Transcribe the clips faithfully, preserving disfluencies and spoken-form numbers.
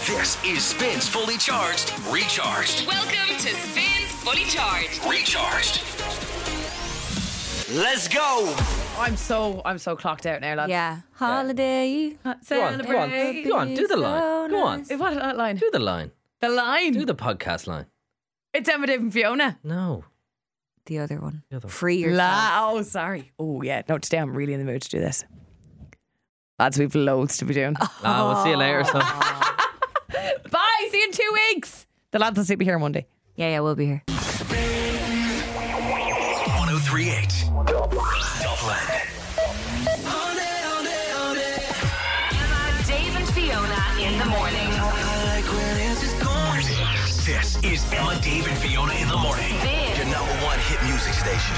This is Spins Fully Charged, Recharged. Welcome to Spins Fully Charged, Recharged. Let's go. I'm so I'm so clocked out now, lads. Yeah. Holiday. Go on, go on, go on, do the line. Go on. What that line? Do the line. The line. Do the podcast line. It's Emma, Dave and Fiona. No. The other one. The other one. Free yourself. La- oh, sorry. Oh, yeah. No, today I'm really in the mood to do this. Lads, we've loads to be doing. Ah, we'll see you later. So. Bye. See you in two weeks. The lads will see me here Monday. Yeah, yeah, we'll be here. one oh three point eight Dublin. Emma, Dave and Fiona in the morning. This is Emma, Dave and Fiona in the morning. Spin. Your number one hit music station.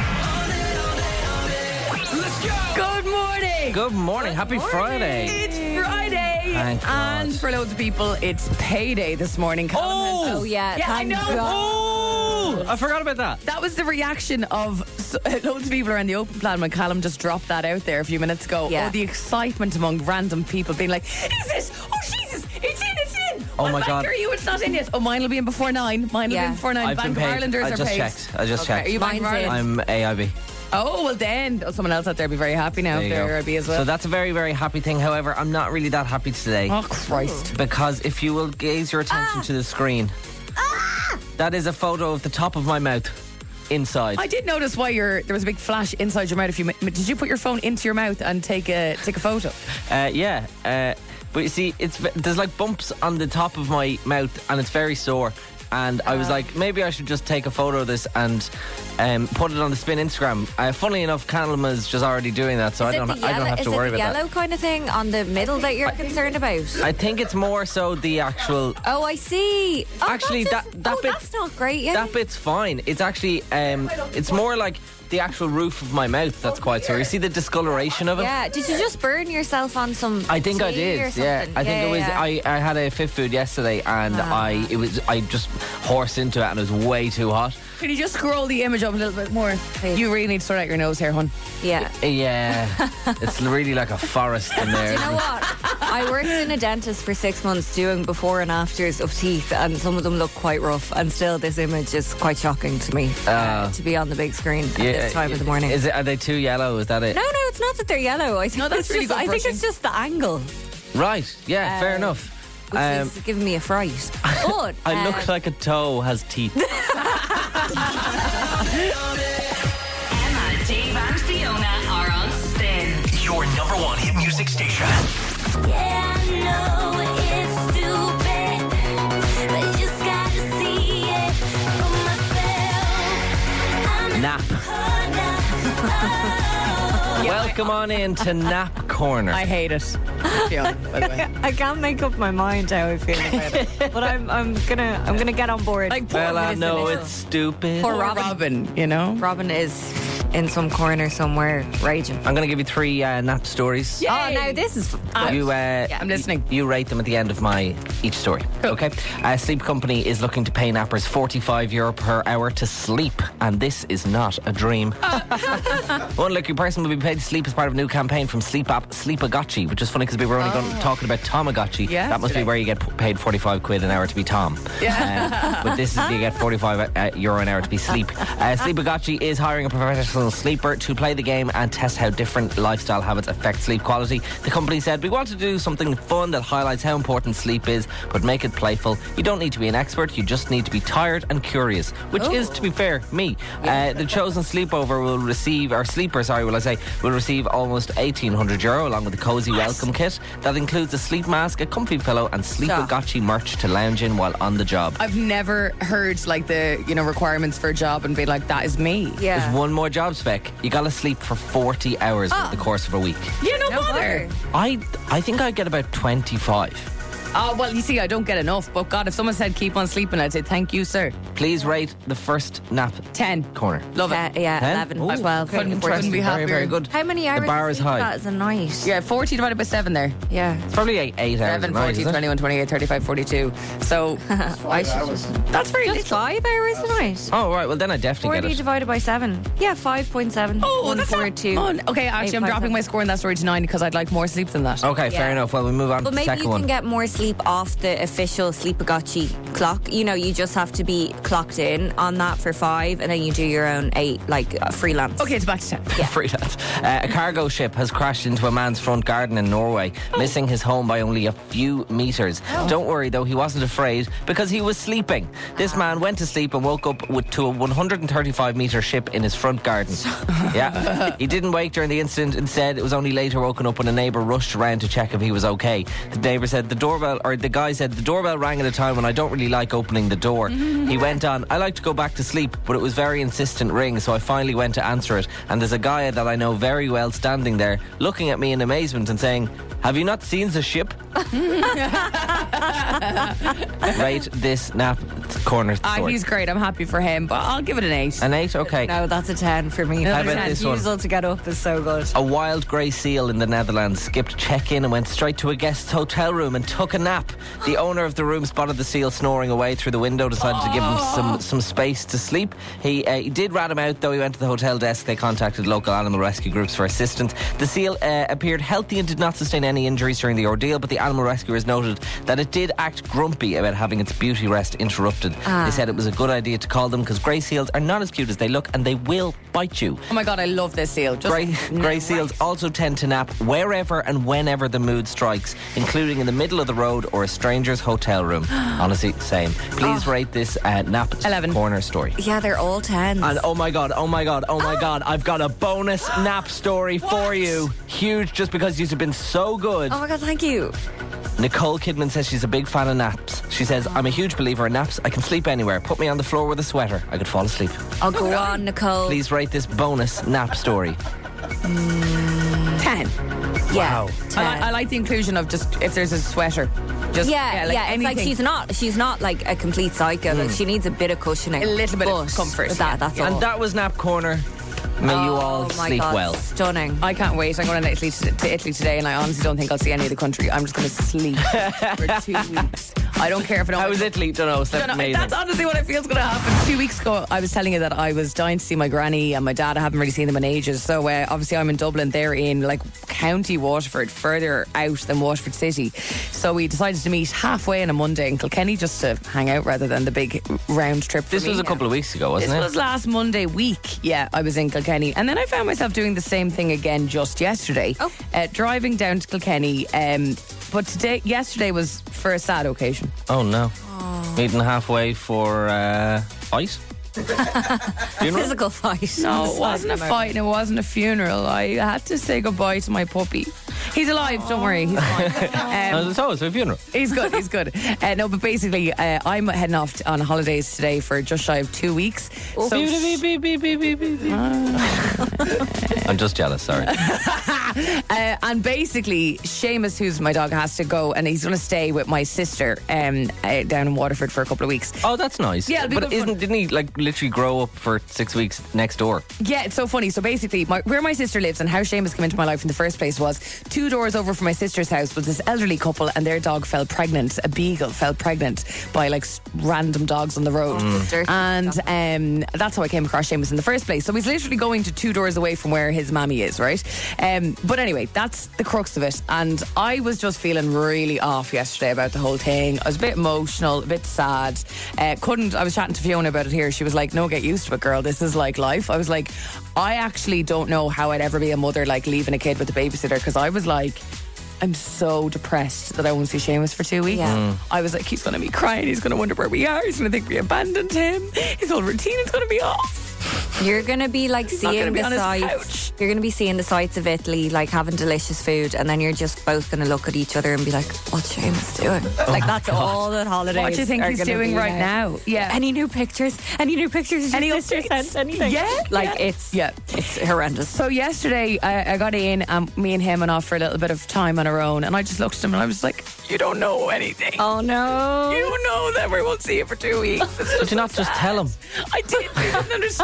Let's go. Good morning. Good morning. Happy Friday. It's Friday. Thank God. And for loads of people, it's payday this morning. Callum Oh! has- Oh, yeah. Yeah, I thank know. God. Oh, I forgot about that. That was the reaction of so, loads of people around the open plan when Callum just dropped that out there a few minutes ago. Yeah. Oh, the excitement among random people being like, is this? Oh, Jesus, it's in, it's in. Oh, What my bank God. are you? It's not in yet. Oh, mine will be in before nine. Mine will Yeah. be in before nine. I've Bank been of paid. Islanders I are just paid. checked. I just Okay. checked. Are you Bank of Mine's in. Ireland? I'm A I B. Oh, well then, oh, someone else out there will be very happy now There if you they're go. A I B as well. So that's a very, very happy thing. However, I'm not really that happy today. Oh, Christ. Because if you will gaze your attention to the screen, that is a photo of the top of my mouth inside. I did notice why you're, there was a big flash inside your mouth. If you did you put your phone into your mouth and take a take a photo? Uh, yeah, uh, but you see, it's there's like bumps on the top of my mouth, and it's very sore. And I was like, maybe I should just take a photo of this and um, put it on the Spin Instagram. Uh, funnily enough, Callum is just already doing that, so I Is it don't, the I don't yellow- have to is worry it the about yellow that. kind of thing on the middle that you're concerned about? I think it's more so the actual. Oh, I see. Oh, Actually, that's that- just- that oh, bit- that's not great. Yeah. That bit's fine. It's actually, um, it's more like the actual roof of my mouth that's quite sore. You see the discoloration of it? Yeah. Did you just burn yourself on some? I think I tea or did. Yeah, something? I think Yeah, it was. yeah. I, I had a fifth food yesterday, and Ah. I it was I just horsed into it, and it was way too hot. Can you just scroll the image up a little bit more? Please. You really need to sort out your nose hair, hon. Yeah. Yeah, it's really like a forest in there. You know what? I worked in a dentist for six months doing before and afters of teeth, and some of them look quite rough. And still, this image is quite shocking to me uh, Ah. to be on the big screen at this time of the morning. Is it? Are they too yellow? Is that it? no, no, it's not that they're yellow. I think No, that's it's really just, good I think brushing. it's just the angle, Right. Yeah. fair Um, enough. which Um, is giving me a fright. But I um, look like a toe has teeth. Emma, Dave and Fiona are on Spin. Your number one hit music station. Yeah, I know it's stupid, but you just gotta see it for myself. I'm Nap. a Welcome on in to Nap Corner. I hate it. Fiona, by the way. I can't make up my mind how I feel about it. But I'm I'm gonna I'm gonna get on board. Like, poor well, I Miss know Elizabeth. it's stupid. Poor Poor Robin. Robin, you know? Robin is in some corner somewhere raging. I'm going to give you three uh, nap stories. Yeah. Oh, now this is Ah, You, uh, I'm listening. You rate them at the end of my each story. Cool. Okay. Uh, Sleep Company is looking to pay nappers forty-five euro per hour to sleep, and this is not a dream. One lucky person will be paid to sleep as part of a new campaign from Sleep app Sleepagotchi, which is funny because we were only going, talking about Tamagotchi. Yeah, that must be today. where you get p- paid forty-five quid an hour to be Tom. Yeah. Um, but this is you get forty-five uh, euro an hour to be sleep. Uh, Sleepagotchi is hiring a professional sleeper to play the game and test how different lifestyle habits affect sleep quality. The company said, we want to do something fun that highlights how important sleep is, but make it playful. You don't need to be an expert, you just need to be tired and curious, which is, to be fair, me. Uh, the chosen sleepover will receive, or sleeper, sorry, will I say, will receive almost eighteen hundred euro along with a cozy welcome kit that includes a sleep mask, a comfy pillow, and Sleepagotchi merch to lounge in while on the job. I've never heard like the, you know, requirements for a job and be like, that is me. yeah. There's one more job spec. You gotta sleep for forty hours over the course of a week. Yeah, no, No bother. bother. I I think I get about twenty-five. Oh, well, you see, I don't get enough. But God, if someone said keep on sleeping, I'd say thank you, sir. Please rate the first nap Ten. corner. Love Yeah, it. yeah, Ten? eleven, Ooh, twelve. couldn't- fourteen. couldn't be Very, happier. very good. How many hours The bar of is sleep high. that is a night? Yeah, forty divided by seven there. Yeah. It's probably eight, eight hours. eleven, a night, forty, isn't it? twenty-one, twenty-eight, thirty-five, forty-two. So I should just, that's very just little. five hours a night. Oh, right. Well, then I definitely forty get it. divided by seven. Yeah, five point seven. Oh, One, that's four, not two. fun. Okay, actually, eight, I'm five, dropping seven. my score in that story to nine because I'd like more sleep than that. Okay, fair Yeah. enough. Well, we move on But to the maybe second you one. can get more sleep sleep off the official Sleepagotchi clock. You know, you just have to be clocked in on that for five, and then you do your own eight, like uh, freelance. Okay, it's back to ten. Freelance. Uh, a cargo ship has crashed into a man's front garden in Norway, Oh. missing his home by only a few metres. Don't worry though, he wasn't afraid because he was sleeping. This man went to sleep and woke up with, to a one hundred thirty-five metre ship in his front garden. Yeah. He didn't wake during the incident. Instead, it was only later woken up when a neighbour rushed around to check if he was okay. The neighbour said the doorbell, or the guy said, the doorbell rang at a time when I don't really like opening the door. He went on, I like to go back to sleep, but it was very insistent ring, so I finally went to answer it. And there's a guy that I know very well standing there, looking at me in amazement and saying, have you not seen the ship? Rate this nap corner Ah, story. he's great. I'm happy for him, but I'll give it an eight. An eight? Okay. No, that's a ten for me. How The about this one? refusal to get up is so good. A wild grey seal in the Netherlands skipped check-in and went straight to a guest's hotel room and took a nap. The owner of the room spotted the seal snoring away through the window, decided to give him some, some space to sleep. He, uh, he did rat him out, though. He went to the hotel desk. They contacted local animal rescue groups for assistance. The seal uh, appeared healthy and did not sustain any injuries during the ordeal, but the animal rescuers noted that it did act grumpy about having its beauty rest interrupted. They said it was a good idea to call them because grey seals are not as cute as they look and they will bite you. Oh my God, I love this seal. Just Grey, grey seals also tend to nap wherever and whenever the mood strikes, including in the middle of the road or a stranger's hotel room. Honestly, same. Please rate this uh, nap eleven. corner story. Yeah, they're all tens. And oh my God, oh my God, oh my God, I've got a bonus nap story for you. Huge, just because you've been so good. Oh my God, thank you. Nicole Kidman says she's a big fan of naps. She says, I'm a huge believer in naps. I can sleep anywhere. Put me on the floor with a sweater. I could fall asleep. I'll go on, Nicole. Please rate this bonus nap story. ten. Yeah, Wow. I, ten. li- I like the inclusion of just if there's a sweater. Just, yeah, like yeah. It's like anything. she's not. She's not like a complete psycho. Like she needs a bit of cushioning, A little bit of but comfort, That, yeah. that's all. And that was Nap Corner. May you all oh my sleep God, well. stunning. I can't wait. I'm going to Italy, to, to Italy today, and I honestly don't think I'll see any of the country. I'm just going to sleep for two weeks. I don't care if I don't. How was Italy? Don't know. Slept Don't know. amazing. That's honestly what I feel is going to happen. Two weeks ago, I was telling you that I was dying to see my granny and my dad. I haven't really seen them in ages. So uh, obviously, I'm in Dublin. They're in like County Waterford, further out than Waterford City. So we decided to meet halfway on a Monday in Kilkenny just to hang out rather than the big round trip. For This me was a now. couple of weeks ago, wasn't This it? was last Monday week. Yeah, I was in Kilkenny. And then I found myself doing the same thing again just yesterday. Oh. Uh, driving down to Kilkenny. Um, but today, yesterday was for a sad occasion. Oh no. Meeting halfway for uh, fight? Funeral? Physical fight. No, it wasn't a fight and it wasn't a funeral. I had to say goodbye to my puppy. He's alive, don't worry. He's fine. Um, Oh, so it's a funeral. He's good, he's good. Uh, no, but basically, uh, I'm heading off t- on holidays today for just shy of two weeks. So Beep, beep, beep, beep, beep, beep, beep. I'm just jealous, sorry. Uh, and basically, Seamus, who's my dog, has to go and he's going to stay with my sister um, uh, down in Waterford for a couple of weeks. Oh, that's nice. Yeah, it'll be but good isn't fun. didn't he like literally grow up for six weeks next door? Yeah, it's so funny. So basically, my, where my sister lives and how Seamus came into my life in the first place was two doors over from my sister's house was this elderly couple and their dog fell pregnant. A beagle fell pregnant by like s- random dogs on the road. Dirty. And um, that's how I came across Seamus in the first place. So he's literally going to two doors away from where his mammy is, right? Um, but anyway, that's the crux of it. And I was just feeling really off yesterday about the whole thing. I was a bit emotional, a bit sad. Uh, couldn't, I was chatting to Fiona about it here. She was like, no, get used to it, girl. This is like life. I was like, I actually don't know how I'd ever be a mother, like leaving a kid with a babysitter, because I was like, I'm so depressed that I won't see Seamus for two weeks. Yeah. I was like, he's going to be crying. He's going to wonder where we are. He's going to think we abandoned him. His whole routine is going to be off. You're gonna be like not gonna seeing be the on his sights. couch. You're gonna be seeing the sights of Italy, like having delicious food, and then you're just both gonna look at each other and be like, "What's Seamus doing?" like that's all that holidays. What do you think are he's gonna doing be right now? Yeah. Any new pictures? Any new pictures? Any Your sister updates? sent anything? Yeah, Like yeah. it's Yeah. it's horrendous. So yesterday, I, I got in, and me and him went off for a little bit of time on our own, and I just looked at him and I was like, you don't know anything. Oh no! You don't know that we won't see you for two weeks. It's Did you not just tell him? I did. He didn't understand.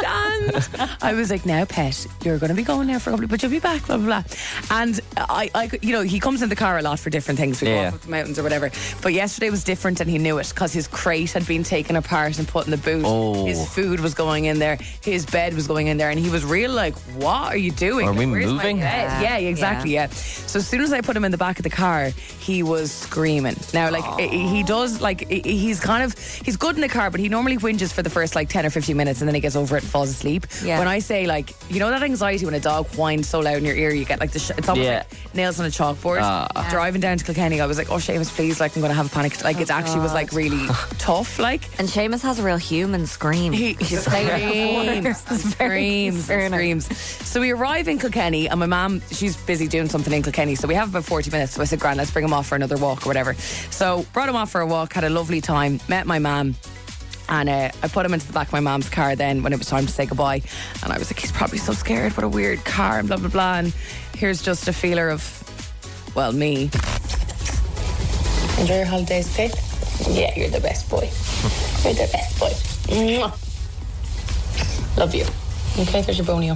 I was like, now, pet, you're going to be going there for a couple of, but you'll be back, blah, blah, blah. And I, I, could- you know, he comes in the car a lot for different things. We Yeah. go off up the mountains or whatever. But yesterday was different and he knew it because his crate had been taken apart and put in the boot. Oh. His food was going in there. His bed was going in there. And he was real like, what are you doing? Are we Where's my moving? bed? Yeah, exactly, yeah. So as soon as I put him in the back of the car, he was screaming. Now, like, he he does, like, he- he's kind of, he's good in the car, but he normally whinges for the first, like, ten or fifteen minutes and then he gets over it and falls asleep. Yeah. When I say, like, you know that anxiety when a dog whines so loud in your ear, you get, like, the sh- it's almost Yeah. like nails on a chalkboard. Ah. Driving down to Kilkenny, I was like, oh, Seamus, please, like, I'm going to have a panic. Like, it actually was, like, really tough, like. And Seamus has a real human scream. He She's played it screams, before. It's very screams, concerning. screams. So we arrive in Kilkenny, and my mum, she's busy doing something in Kilkenny. So we have about forty minutes. So I said, "Grand, let's bring him off for another walk or whatever." So brought him off for a walk, had a lovely time, met my mum. And uh, I put him into the back of my mum's car then when it was time to say goodbye. And I was like, he's probably so scared. What a weird car and blah, blah, blah. And here's just a feeler of, well, me. Enjoy your holidays, Pete? Yeah, you're the best boy. You're the best boy. Mwah. Love you. Okay, there's your bonio.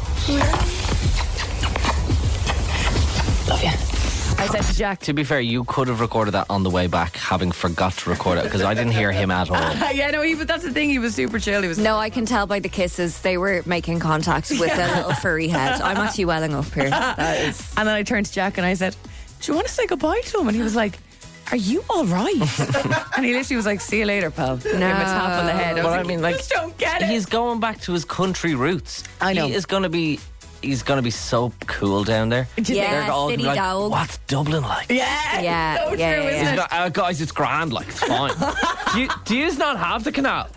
Love you. I said to Jack, To be fair, you could have recorded that on the way back, having forgot to record it, because I didn't hear him at all. yeah, no, he, but that's the thing. He was super chill. He was No, I can tell by the kisses they were making contact with a little furry head. I'm actually welling up here. That is. And then I turned to Jack and I said, "Do you want to say goodbye to him?" And he was like, "Are you all right?" And he literally was like, "See you later, pal." Give him a tap on the head. I was But I like, mean, "You like, just don't get it." He's going back to his country roots. I know. He is going to be. He's going to be so cool down there. Do you Yeah, They're all gonna be city like, dog. what's Dublin like? yeah, Yeah, so yeah, true, yeah, isn't He's it? got, uh, guys, it's grand, like, it's fine. do, you, do you not have the canal?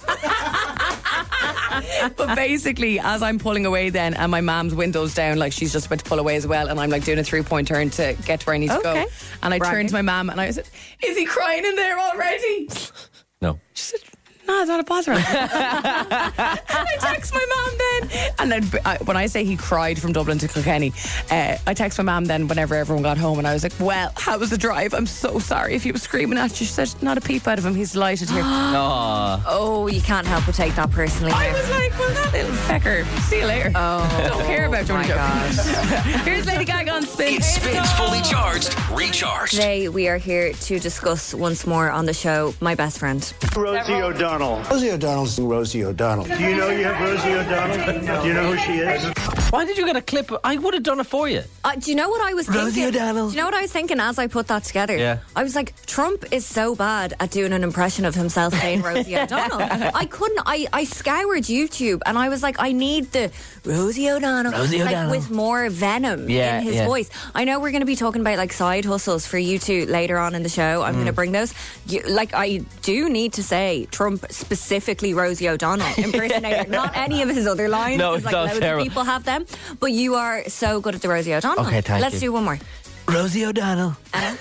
But basically, as I'm pulling away then, and my mum's window's down, like she's just about to pull away as well, and I'm like doing a three-point turn to get to where I need to Okay. go. And I Bragging. turned to my mum and I said, "Is he crying in there already?" No. She said, "No, it's not a bother." And I text my mum then. And then I, when I say he cried from Dublin to Kilkenny, uh, I text my mum then whenever everyone got home and I was like, "Well, how was the drive? I'm so sorry if he was screaming at you." She said, "Not a peep out of him. He's delighted here." Oh. Oh, you can't help but take that personally. I was like, "Well, that little fecker. See you later." Oh, Don't care about you. my Here's Lady Gaga on Spin. It spins fully charged, recharged. Today we are here to discuss once more on the show my best friend. Rosie O'Donnell. Rosie O'Donnell's Rosie O'Donnell. Do you know you have Rosie O'Donnell? Do you know who she is? Why did you get a clip? I would have done it for you. Uh, do you know what I was Rosie thinking? O'Donnell. Do you know what I was thinking as I put that together? Yeah. I was like, Trump is so bad at doing an impression of himself saying Rosie O'Donnell. I couldn't. I, I scoured YouTube and I was like, I need the Rosie O'Donnell, Rosie like O'Donnell. with more venom Yeah, in his yeah. voice. I know we're going to be talking about like side hustles for you two later on in the show. I'm Mm. going to bring those. You, like I do need to say, Trump specifically Rosie O'Donnell impersonator, not any of his other lines. No, 'cause, it's like not loads terrible. of people have them, but you are so good at the Rosie O'Donnell. Okay, thank Let's you. do one more. Rosie O'Donnell.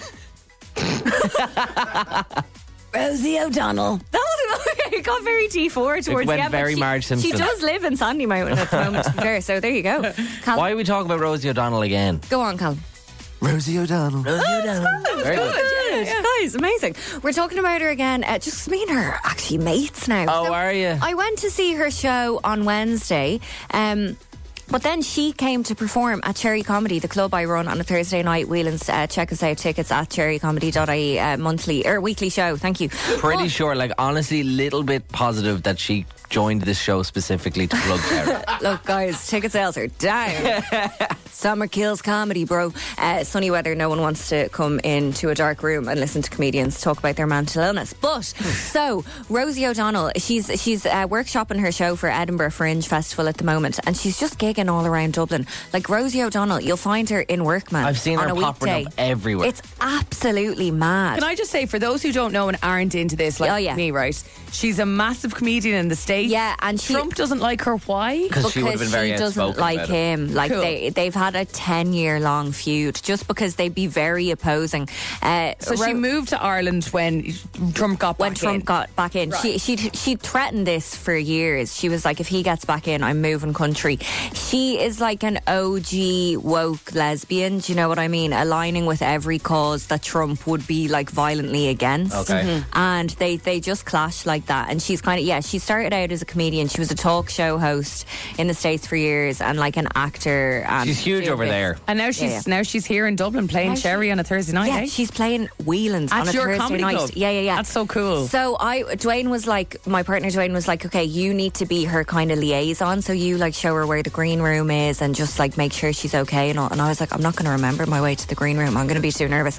Rosie O'Donnell. That was it got very T four towards went the end. but very she, Marge Simpson. She does live in Sandy Mountain at the moment, to be fair, so there you go. Cal, Why are we talking about Rosie O'Donnell again? go on, Cal. Rosie O'Donnell. Rosie O'Donnell. Very good. Yeah. Guys, amazing. We're talking about her again. Uh, just me and her are actually mates now. Oh, are you? I went to see her show on Wednesday. Um, But then she came to perform at Cherry Comedy, the club I run on a Thursday night. Whelan's, uh, check us out, tickets at cherry comedy dot I E, uh, monthly or weekly show. Thank you. Pretty sure, like, honestly, little bit positive that she joined this show specifically to plug Cherry. Look, guys, ticket sales are down. Summer kills comedy, bro. Uh, sunny weather, no one wants to come into a dark room and listen to comedians talk about their mental illness. But, so, Rosie O'Donnell, she's she's uh, workshopping her show for Edinburgh Fringe Festival at the moment, and she's just gigging all around Dublin. Like, Rosie O'Donnell, you'll find her in Workman I've seen on her a popping weekday. up everywhere. It's absolutely mad. Can I just say, for those who don't know and aren't into this, like Oh, yeah. me, right? She's a massive comedian in the States. Yeah, and she- Trump doesn't like her. Why? Because she would have been very she doesn't outspoken like about it. him. Like Cool. they, they've had a ten-year-long feud just because they'd be very opposing. Uh, So she Ro- moved to Ireland when Trump got when back Trump in. got back in. She she she threatened this for years. She was like, if he gets back in, I'm moving country. She is like an O G woke lesbian. Do you know what I mean? Aligning with every cause that Trump would be like violently against. Okay. Mhm. And they they just clash like that. And she's kind of yeah. She started out started as a comedian. She was a talk show host in the States for years and like an actor. And She's huge over there. And now she's Yeah, yeah. now she's here in Dublin playing Now she- Cherry on a Thursday night. Yeah, eh? she's playing Whelan's At on a your Thursday comedy night. club? Yeah, yeah, yeah. That's so cool. So I, Dwayne was like, my partner Dwayne was like, okay, you need to be her kind of liaison. So you like show her where the green room is and just like make sure she's okay and all. And I was like, I'm not going to remember my way to the green room. I'm going to be too nervous.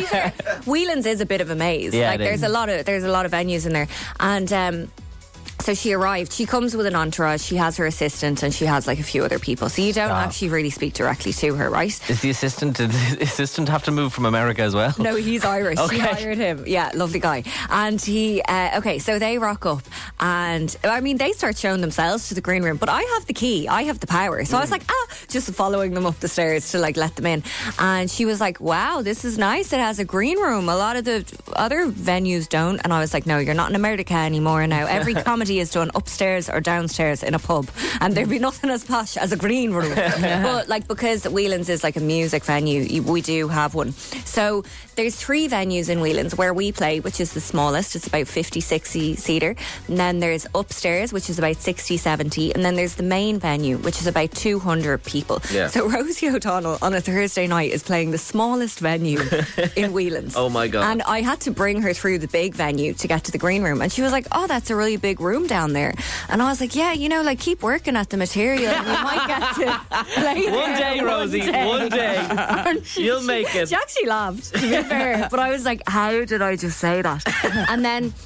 Whelan's is a bit of a maze. Yeah, like it there's is. a lot of there's a lot of venues in there, and. um So she arrived. She comes with an entourage. She has her assistant and she has like a few other people. So you don't Ah. actually really speak directly to her, right? Is the assistant, did the assistant have to move from America as well? No, he's Irish. Okay. She hired him. Yeah, lovely guy. And he, uh, okay, so they rock up and, I mean, they start showing themselves to the green room, but I have the key. I have the power. So I was like, ah, just following them up the stairs to like let them in. And she was like, wow, this is nice. It has a green room. A lot of the other venues don't. And I was like, no, you're not in America anymore now. Every comedy is done upstairs or downstairs in a pub. And there'd be nothing as posh as a green room. But like, because Whelan's is like a music venue, you- we do have one. So there's three venues in Whelan's where we play, which is the smallest. It's about fifty, sixty seater. And then there's upstairs, which is about sixty, seventy. And then there's the main venue, which is about two hundred people. Yeah. So Rosie O'Donnell on a Thursday night is playing the smallest venue in Whelan's. Oh my God. And I had to bring her through the big venue to get to the green room. And she was like, oh, that's a really big room down there. And I was like, yeah, you know, like keep working at the material. And you might get to play One there day, Rosie, one day. And she- You'll make it. She actually laughed, to be fair. But I was like, how did I just say that? And then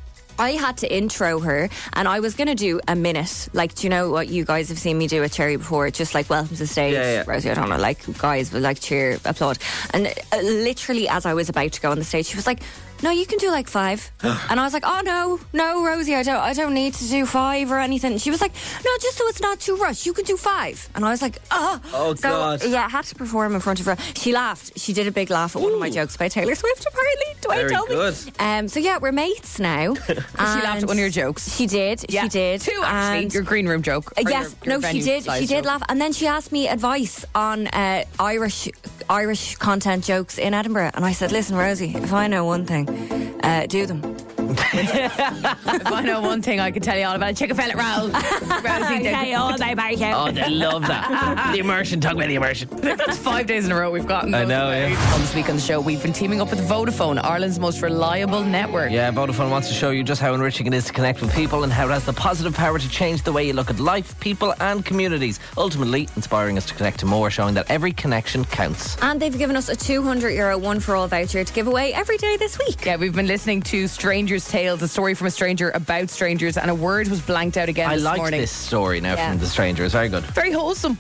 I had to intro her, and I was going to do a minute. Like, do you know what you guys have seen me do at Cherry before? Just like, welcome to the stage, Yeah, yeah. Rosie O'Donnell. Like, guys will like cheer, applaud. And uh, literally, as I was about to go on the stage, she was like, no, you can do like five. And I was like, oh no, no, Rosie, I don't I don't need to do five or anything. She was like, no, just so it's not too rushed, you can do five. And I was like, oh. Oh, so, God. yeah, I had to perform in front of her. She laughed. She did a big laugh at one of my jokes by Taylor Swift, apparently. Dwayne Very told good. me. Um, so yeah, we're mates now. She laughed at one of your jokes. She did. Yeah. She did. Two, actually. And- Your green room joke. uh, Or yes, your- your no, she venue did. size She did joke. laugh, and then she asked me advice on uh, Irish Irish content jokes in Edinburgh, and I said, "Listen, Rosie, if I know one thing, uh, do them." If I know one thing, I can tell you all about it. Chicken fillet roll. Rosie did. Okay, all day barbecue. Oh, they love that. The immersion, talk about the immersion. That's five days in a row we've gotten I those know, away. yeah. On this week on the show, we've been teaming up with Vodafone, Ireland's most reliable network. Yeah, Vodafone wants to show you just how enriching it is to connect with people and how it has the positive power to change the way you look at life, people and communities. Ultimately, inspiring us to connect to more, showing that every connection counts. And they've given us a two hundred euro one for all voucher to give away every day this week. Yeah, we've been listening to Strangers' Tales, a story from a stranger about strangers, and a word was blanked out again I this like morning. this story now Yeah. from The Stranger. It's very good. Very wholesome.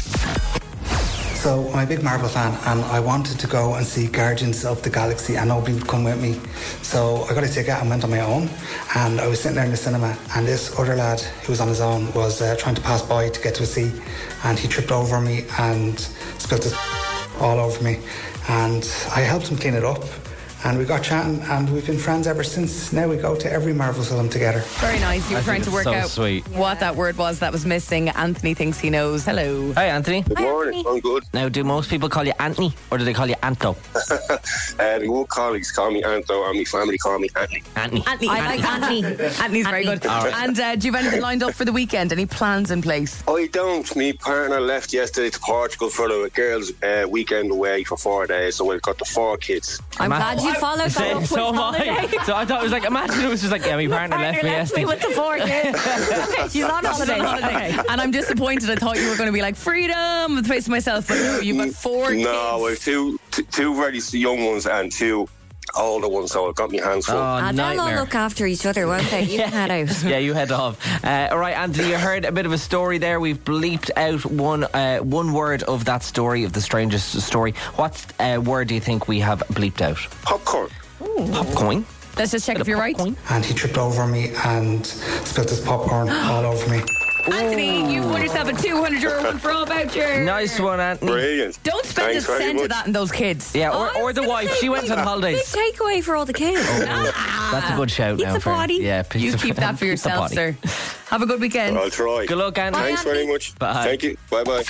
So I'm a big Marvel fan and I wanted to go and see Guardians of the Galaxy and nobody would come with me. So I got a ticket and went on my own, and I was sitting there in the cinema and this other lad who was on his own was uh, trying to pass by to get to a seat, and he tripped over me and spilled his all over me, and I helped him clean it up. And we got chatting, and we've been friends ever since. Now we go to every Marvel film together. Very nice. You were I trying think to it's work so out sweet. what that word was that was missing. Anthony thinks he knows. Hello. Hi, Anthony. Good Morning, I'm good. Now, do most people call you Anthony or do they call you Anto? Uh, my work colleagues call me Anto, and my family call me Anthony. Anthony. Anthony. I like Anthony. Anthony's very good. All right. And uh, do you have anything lined up for the weekend? Any plans in place? I don't. My partner left yesterday to Portugal for the girls' uh, weekend away for four days, so we've got the four kids. I'm Ma- glad you followed that So, up with so am holiday. I. So I thought it was like, imagine it was just like, yeah, my partner, left me yesterday. with the four kids. Okay, she's on holiday. Okay. And I'm disappointed. I thought you were going to be like, freedom, the place myself. But no, you've got four No, kids. we've two, t- two very young ones and two older ones, so I've got my hands full. Oh, And they'll all nightmare. look after each other, won't they? You can head out. Yeah, you head off. Uh, all right, Anthony, you heard a bit of a story there. We've bleeped out one uh, one word of that story, of the strangest story. What uh, word do you think we have bleeped out? Popcorn. Popcorn. Let's just check if you're right. Popcorn. And he tripped over me and spilled his popcorn all over me. Anthony, you've won yourself a two hundred euro one for all voucher. Nice one, Anthony. Brilliant. Don't spend Thanks a very cent much. of that on those kids. Yeah, or, Oh, I or was the gonna wife. say, She went on big- holidays. Big takeaway for all the kids. That's a good shout Pizza now. For, potty. yeah, pizza You keep that for pizza yourself, potty. sir. Have a good weekend. I'll try. Good luck, Anthony. Thanks very much. Bye. Thank you. Bye bye.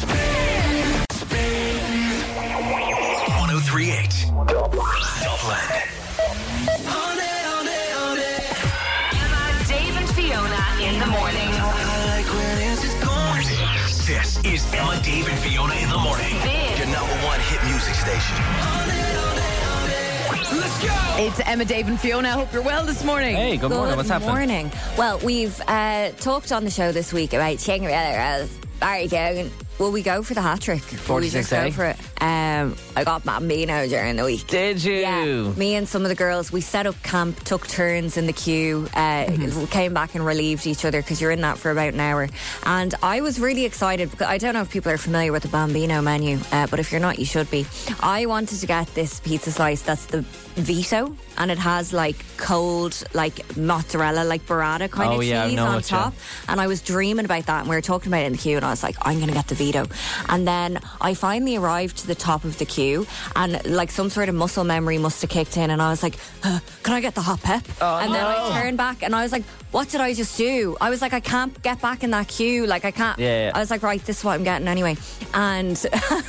one oh three point eight Dublin. Emma, Dave and Fiona in is Emma, Dave, and Fiona in the morning. Your number one hit music station. Let's go! It's Emma, Dave, and Fiona. I hope you're well this morning. Hey, good, morning. What's happening? morning. Well, we've uh, talked on the show this week about Shingarella, Barry Keoghan. Will we go for the hat trick? Will we just forty-six A? go for it? Um, I got Bambino during the week. Did you? Yeah, me and some of the girls, we set up camp, took turns in the queue, uh, Mm-hmm. came back and relieved each other because you're in that for about an hour. And I was really excited because I don't know if people are familiar with the Bambino menu, uh, but if you're not, you should be. I wanted to get this pizza slice that's the Vito, and it has like cold, like mozzarella, like burrata kind Oh, of yeah, I cheese know on it, yeah. top. And I was dreaming about that, and we were talking about it in the queue, and I was like, I'm going to get the Vito. And then I finally arrived to the top of the queue, and like some sort of muscle memory must have kicked in, and I was like, huh, can I get the hot pep? Oh, and then I turned back, and I was like, what did I just do? I was like, I can't get back in that queue. Like, I can't. Yeah, yeah. I was like, right, this is what I'm getting anyway. And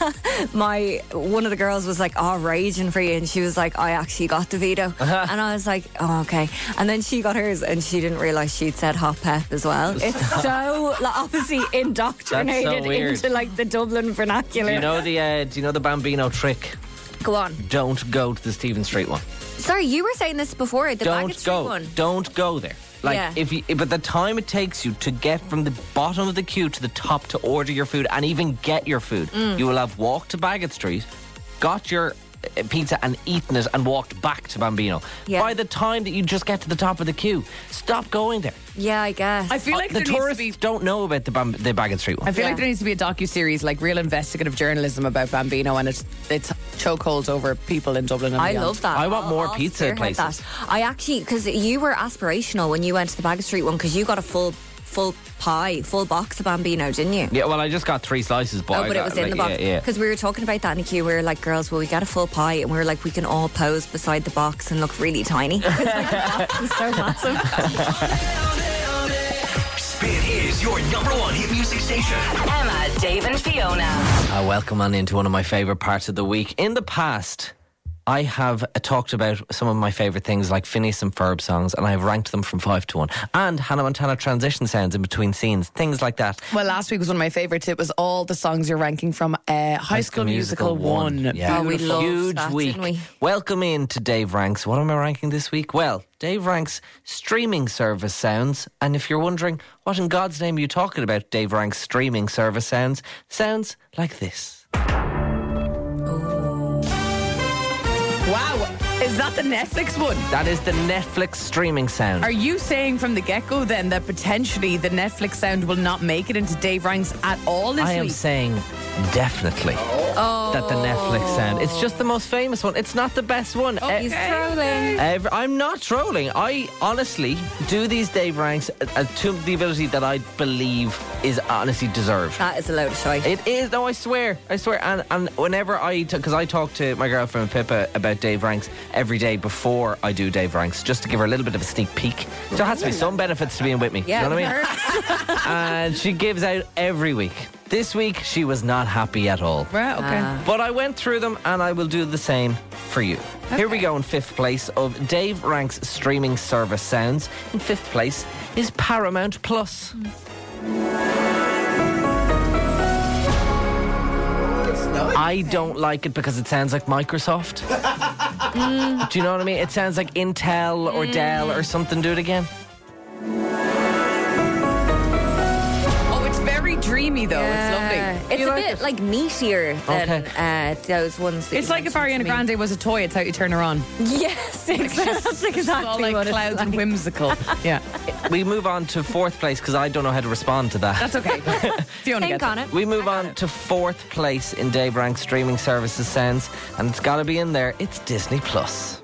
my one of the girls was like, oh, raging for you. And she was like, I actually got the Vito. And I was like, oh, okay. And then she got hers, and she didn't realise she'd said hot pep as well. It's so like, obviously indoctrinated That's so weird. into like the Dublin vernacular. Do you know the uh, Do you know the Bambino trick? Go on. Don't go to the Stephen Street one. Sorry, you were saying this before. The Bagot Don't Street go. one. Don't go there. Like Yeah. if you, but the time it takes you to get from the bottom of the queue to the top to order your food and even get your food, Mm. you will have walked to Bagot Street, got your uh, pizza and eaten it, and walked back to Bambino. Yeah. By the time that you just get to the top of the queue, stop going there. Yeah, I guess. I feel like the there needs to tourists be. don't know about the Bam- the Bagot Street one. I feel Yeah. like there needs to be a docu-series, like real investigative journalism about Bambino, and it's it's chokeholds over people in Dublin and I beyond. love that. I want I'll- more I'll pizza spearhead places. that. I actually, because you were aspirational when you went to the Bagot Street one, because you got a full full pie, full box of Bambino, didn't you? Yeah, well, I just got three slices, but Oh, I but got, it was in like, the box. Yeah, yeah. Because we were talking about that in the queue. We were like, girls, will we get a full pie? And we were like, we can all pose beside the box and look really tiny. It's like, the box is so massive. Spin is your number one hit music station. Emma, Dave, and Fiona. Uh, welcome on into one of my favourite parts of the week. In the past, I have uh, talked about some of my favourite things like Phineas and Ferb songs, and I have ranked them from five to one. And Hannah Montana transition sounds in between scenes, things like that. Well, last week was one of my favourites. It was all the songs you're ranking from uh, High School Musical one. Yeah. Oh, we Beautiful. loved Huge that, week. didn't we? Welcome in to Dave Ranks. What am I ranking this week? Well, Dave Ranks streaming service sounds. And if you're wondering, what in God's name are you talking about, Dave Ranks streaming service sounds? Sounds like this. Wow. Is that the Netflix one? That is the Netflix streaming sound. Are you saying from the get-go then that potentially the Netflix sound will not make it into Dave Ranks at all this I am week? saying definitely that the Netflix sound. It's just the most famous one. It's not the best one. Oh, E- He's trolling. Ever, I'm not trolling. I honestly do these Dave Ranks uh, to the ability that I believe is honestly deserved. That is a load of shite. It is. No, I swear. I swear. And, and whenever I, because I talk to my girlfriend Pippa about Dave Ranks every day before I do Dave Ranks, just to give her a little bit of a sneak peek. There has to be some benefits to being with me. Yeah, You know what I mean? And she gives out every week. This week, she was not happy at all. Right, okay. Ah. But I went through them, and I will do the same for you. Here we go in fifth place of Dave Ranks streaming service sounds. In fifth place is Paramount Plus. I don't like it because it sounds like Microsoft. Mm. Do you know what I mean? It sounds like Intel or Dell or something. Do it again. Oh, it's very dreamy though. It's lovely. It's You a like bit it? like meatier than uh, those ones. that It's you like if mentioned Ariana to me. Grande was a toy, it's how you turn her on. Yes, exactly. That's exactly all like what it's clouds and like. whimsical. Yeah, We move on to fourth place because I don't know how to respond to that. that's okay. Fiona Think gets on it. it. We move on to fourth place in Dave Ranks streaming services sounds, and it's got to be in there. It's Disney Plus.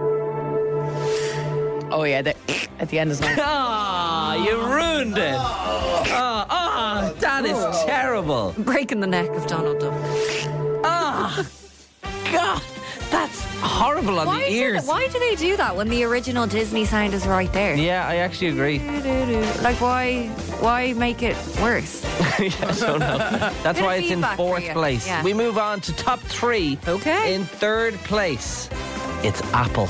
Oh yeah, the, at the end is nice. Ah, you ruined it. Ah, ah, that is terrible. Breaking the neck of Donald Duck. Ah, God, that's horrible on Why the do, ears. why do they do that when the original Disney sound is right there? Yeah, I actually agree. Like, why why make it worse? Yeah, I don't know. That's Bit why of it's in feedback for fourth you. place. Yeah. We move on to top three. Okay. In third place, it's Apple.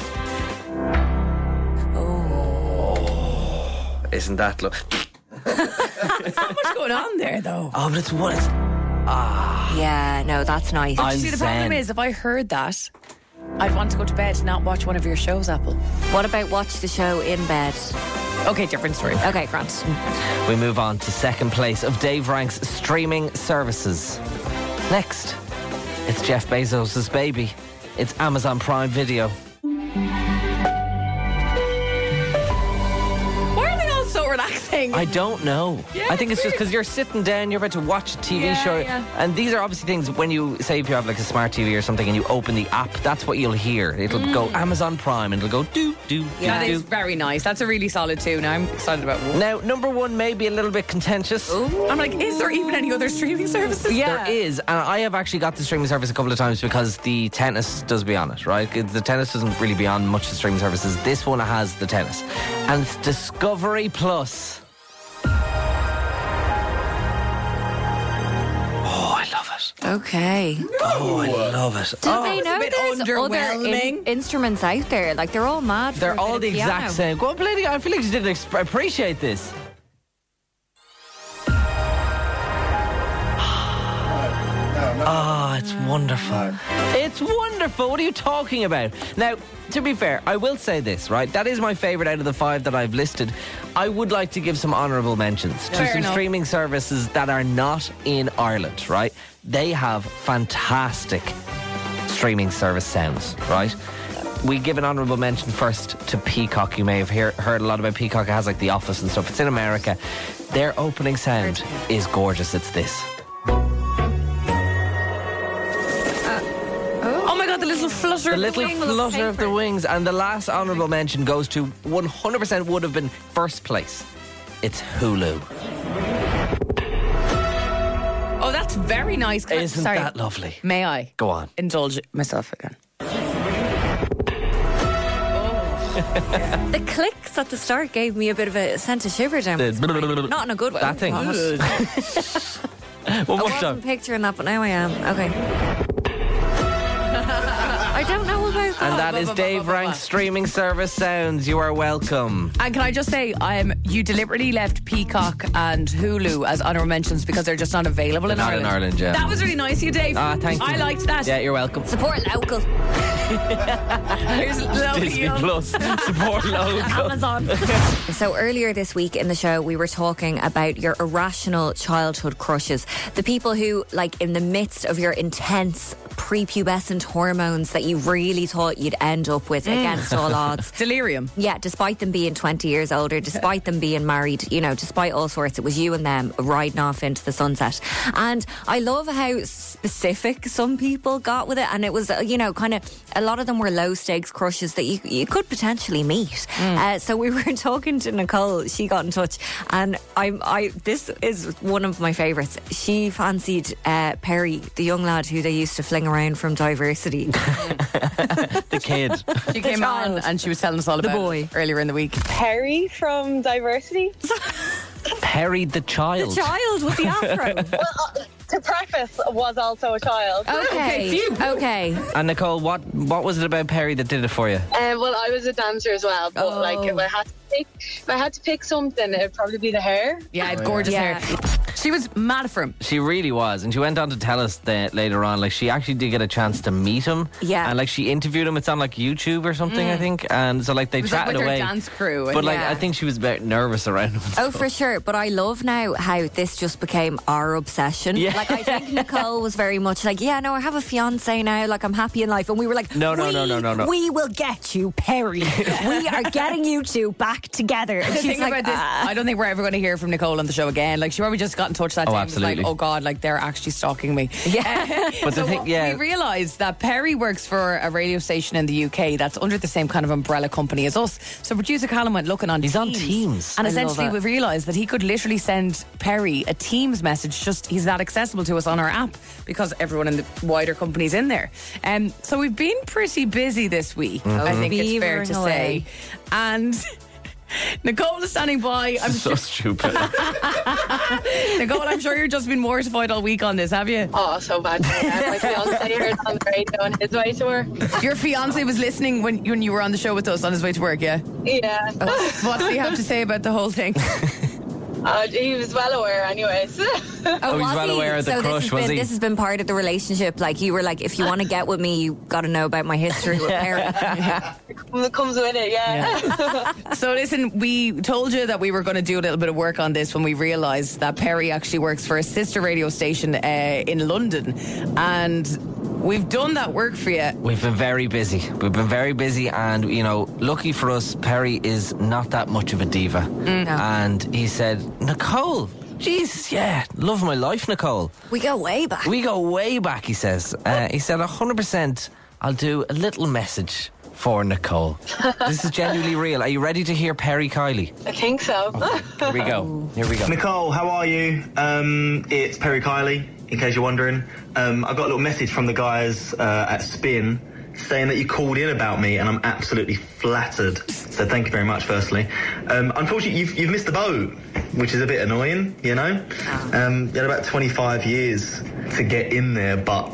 Oh, isn't that look? There's not much going on there though. Oh, but it's one. It's, Ah. Yeah, no, that's nice. I'm See, the zen. problem is, if I heard that, I'd want to go to bed and not watch one of your shows, Apple. What about watch the show in bed? Okay, different story. Okay, Grant. We move on to second place of Dave Rank's streaming services. Next, it's Jeff Bezos' baby. It's Amazon Prime Video. Why are they all so relaxing? I don't know. Yeah, I think it's just weird. because you're sitting down, you're about to watch a T V Yeah, show. yeah. And these are obviously things when you say if you have like a smart T V or something and you open the app, that's what you'll hear. It'll go Amazon Prime and it'll go do, do, do, That do. is very nice. That's a really solid tune. I'm excited about it. Now, number one may be a little bit contentious. I'm like, is there even any other streaming services? There is, and I have actually got the streaming service a couple of times because the tennis does be on it, right? The tennis doesn't really be on much of the streaming services. This one has the tennis. And it's Discovery Plus. Oh, I love it. Okay. Oh, I love it. Do Oh, they it's a know bit there's other underwhelming. in- instruments out there? Like, they're all mad. they're for a all bit the of exact piano. same. Go on, play the. I feel like you didn't exp- appreciate this. Oh, it's wonderful. It's wonderful. What are you talking about? Now, to be fair, I will say this, right? That is my favourite out of the five that I've listed. I would like to give some honourable mentions to Fair some enough. streaming services that are not in Ireland, right? They have fantastic streaming service sounds, right? We give an honourable mention first to Peacock. You may have hear, heard a lot about Peacock. It has like The Office and stuff. It's in America. Their opening sound is gorgeous. It's this. Oh my God, the little flutter The of little the wing. flutter of the wings. And the last honourable mention goes to one hundred percent would have been first place. It's Hulu. Oh, that's very nice. Can I- Isn't sorry. that lovely? May I Go on. indulge myself again? The clicks at the start gave me a bit of a sense of shiver down. my The spine. Not in a good way. That thing. God. One I more time. wasn't picturing that, but now I am. Okay. I don't know about that. And that is Dave Rank's streaming service sounds. You are welcome. And can I just say, um, you deliberately left Peacock and Hulu as honourable mentions because they're just not available in Not in Ireland. Ireland, yeah. That was really nice of you, Dave. Ah, thank you. I liked that. Yeah, you're welcome. Support local. Here's lovely Disney young Plus. Support local. Amazon. So earlier this week in the show, we were talking about your irrational childhood crushes. The people who, like, in the midst of your intense prepubescent hormones that you really thought you'd end up with against all odds. Delirium. Yeah, despite them being twenty years older, despite them being married, you know, despite all sorts, it was you and them riding off into the sunset. And I love how specific some people got with it. And it was, uh, you know, kind of, a lot of them were low stakes crushes that you, you could potentially meet. Uh, so we were talking to Nicole, she got in touch. And I, I this is one of my favourites. She fancied uh, Perry, the young lad who they used to fling around from Diversity. The kid. She came on and she was telling us all about boy. it earlier in the week. Perry from Diversity. Perry the child. The child with the afro. Well, uh, to preface, was also a child. Okay, okay. And Nicole, what what was it about Perry that did it for you? Um, well, I was a dancer as well, but Oh. like if I had to pick, if I had to pick something, it'd probably be the hair. Yeah, it's gorgeous Yeah. hair. She was mad for him. She really was, and she went on to tell us that later on, like she actually did get a chance to meet him. Yeah. and like she interviewed him. It's on like YouTube or something, I think. And so like they It was like chatted with away. her dance crew. But like Yeah. I think she was a bit nervous around him. Oh, for sure. But I love now how this just became our obsession. Yeah. Like, I think Nicole was very much like, yeah, no, I have a fiance now. Like, I'm happy in life. And we were like, No, no, we, no, no, no, no. We will get you, Perry. We are getting you two back together. And The she's thing like, about this, "Ah." I don't think we're ever going to hear from Nicole on the show again. Like, she probably just got in touch that Oh, day and was absolutely. like, oh God, like they're actually stalking me. Yeah. But the thing, yeah, We realised that Perry works for a radio station in the U K that's under the same kind of umbrella company as us. So producer Callum went looking on He's Teams. on Teams. And I love essentially that. we realised that he could literally send Perry a Teams message, just he's that accessible to us on our app because everyone in the wider company's in there. Um, so we've been pretty busy this week, Mm-hmm. I think it's fair Beavering to away. say. And Nicole is standing by. I'm so stupid. Nicole, I'm sure you've just been mortified all week on this, have you? Oh, so bad. Yeah, my fiance heard on the radio on his way to work. Your fiance was listening when, when you were on the show with us on his way to work, yeah? Yeah. What did he have to say about the whole thing? Uh, he was well aware, anyways. Oh, Oh, he's was well he? aware of the so crush, this has was been, he? This has been part of the relationship. Like, you were like, if you want to get with me, you got to know about my history with Perry. It comes with it, yeah. So listen, we told you that we were going to do a little bit of work on this when we realised that Perry actually works for a sister radio station uh, in London, and we've done that work for you. We've been very busy. We've been very busy, and you know, lucky for us, Perry is not that much of a diva. Mm. And he said, Nicole, Jesus, yeah, love my life, Nicole. We go way back. We go way back, he says. Uh, he said, one hundred percent, I'll do a little message for Nicole. This is genuinely real. Are you ready to hear Perry Kiley? I think so. Here we go. Here we go. Nicole, how are you? Um, it's Perry Kiley, in case you're wondering. Um, I got a little message from the guys uh, at Spin saying that you called in about me, and I'm absolutely flattered. So thank you very much, firstly. Um, unfortunately, you've, you've missed the boat, which is a bit annoying, you know? Um, you had about twenty-five years to get in there, but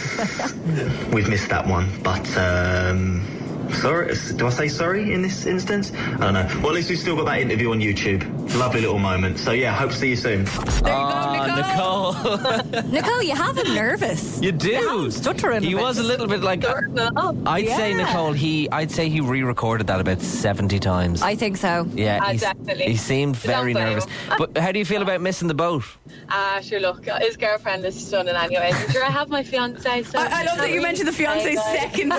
we've missed that one. But, um... sorry, do I say sorry in this instance? I don't know. Well, at least we've still got that interview on YouTube. Lovely little moment. So yeah, hope to see you soon. There you go, Nicole. Nicole. Nicole, you have him nervous. You do. You have him stuttering. He a bit. was a little bit like. I'd Yeah. say, Nicole, he. I'd say he re-recorded that about seventy times. I think so. Yeah, Ah, he's- definitely. he seemed very Don't blame nervous. him. But how do you feel about missing the boat? Ah, sure, look, his girlfriend is stunning anyways. I'm sure I have my fiancé. So I, I love that you mentioned the fiance second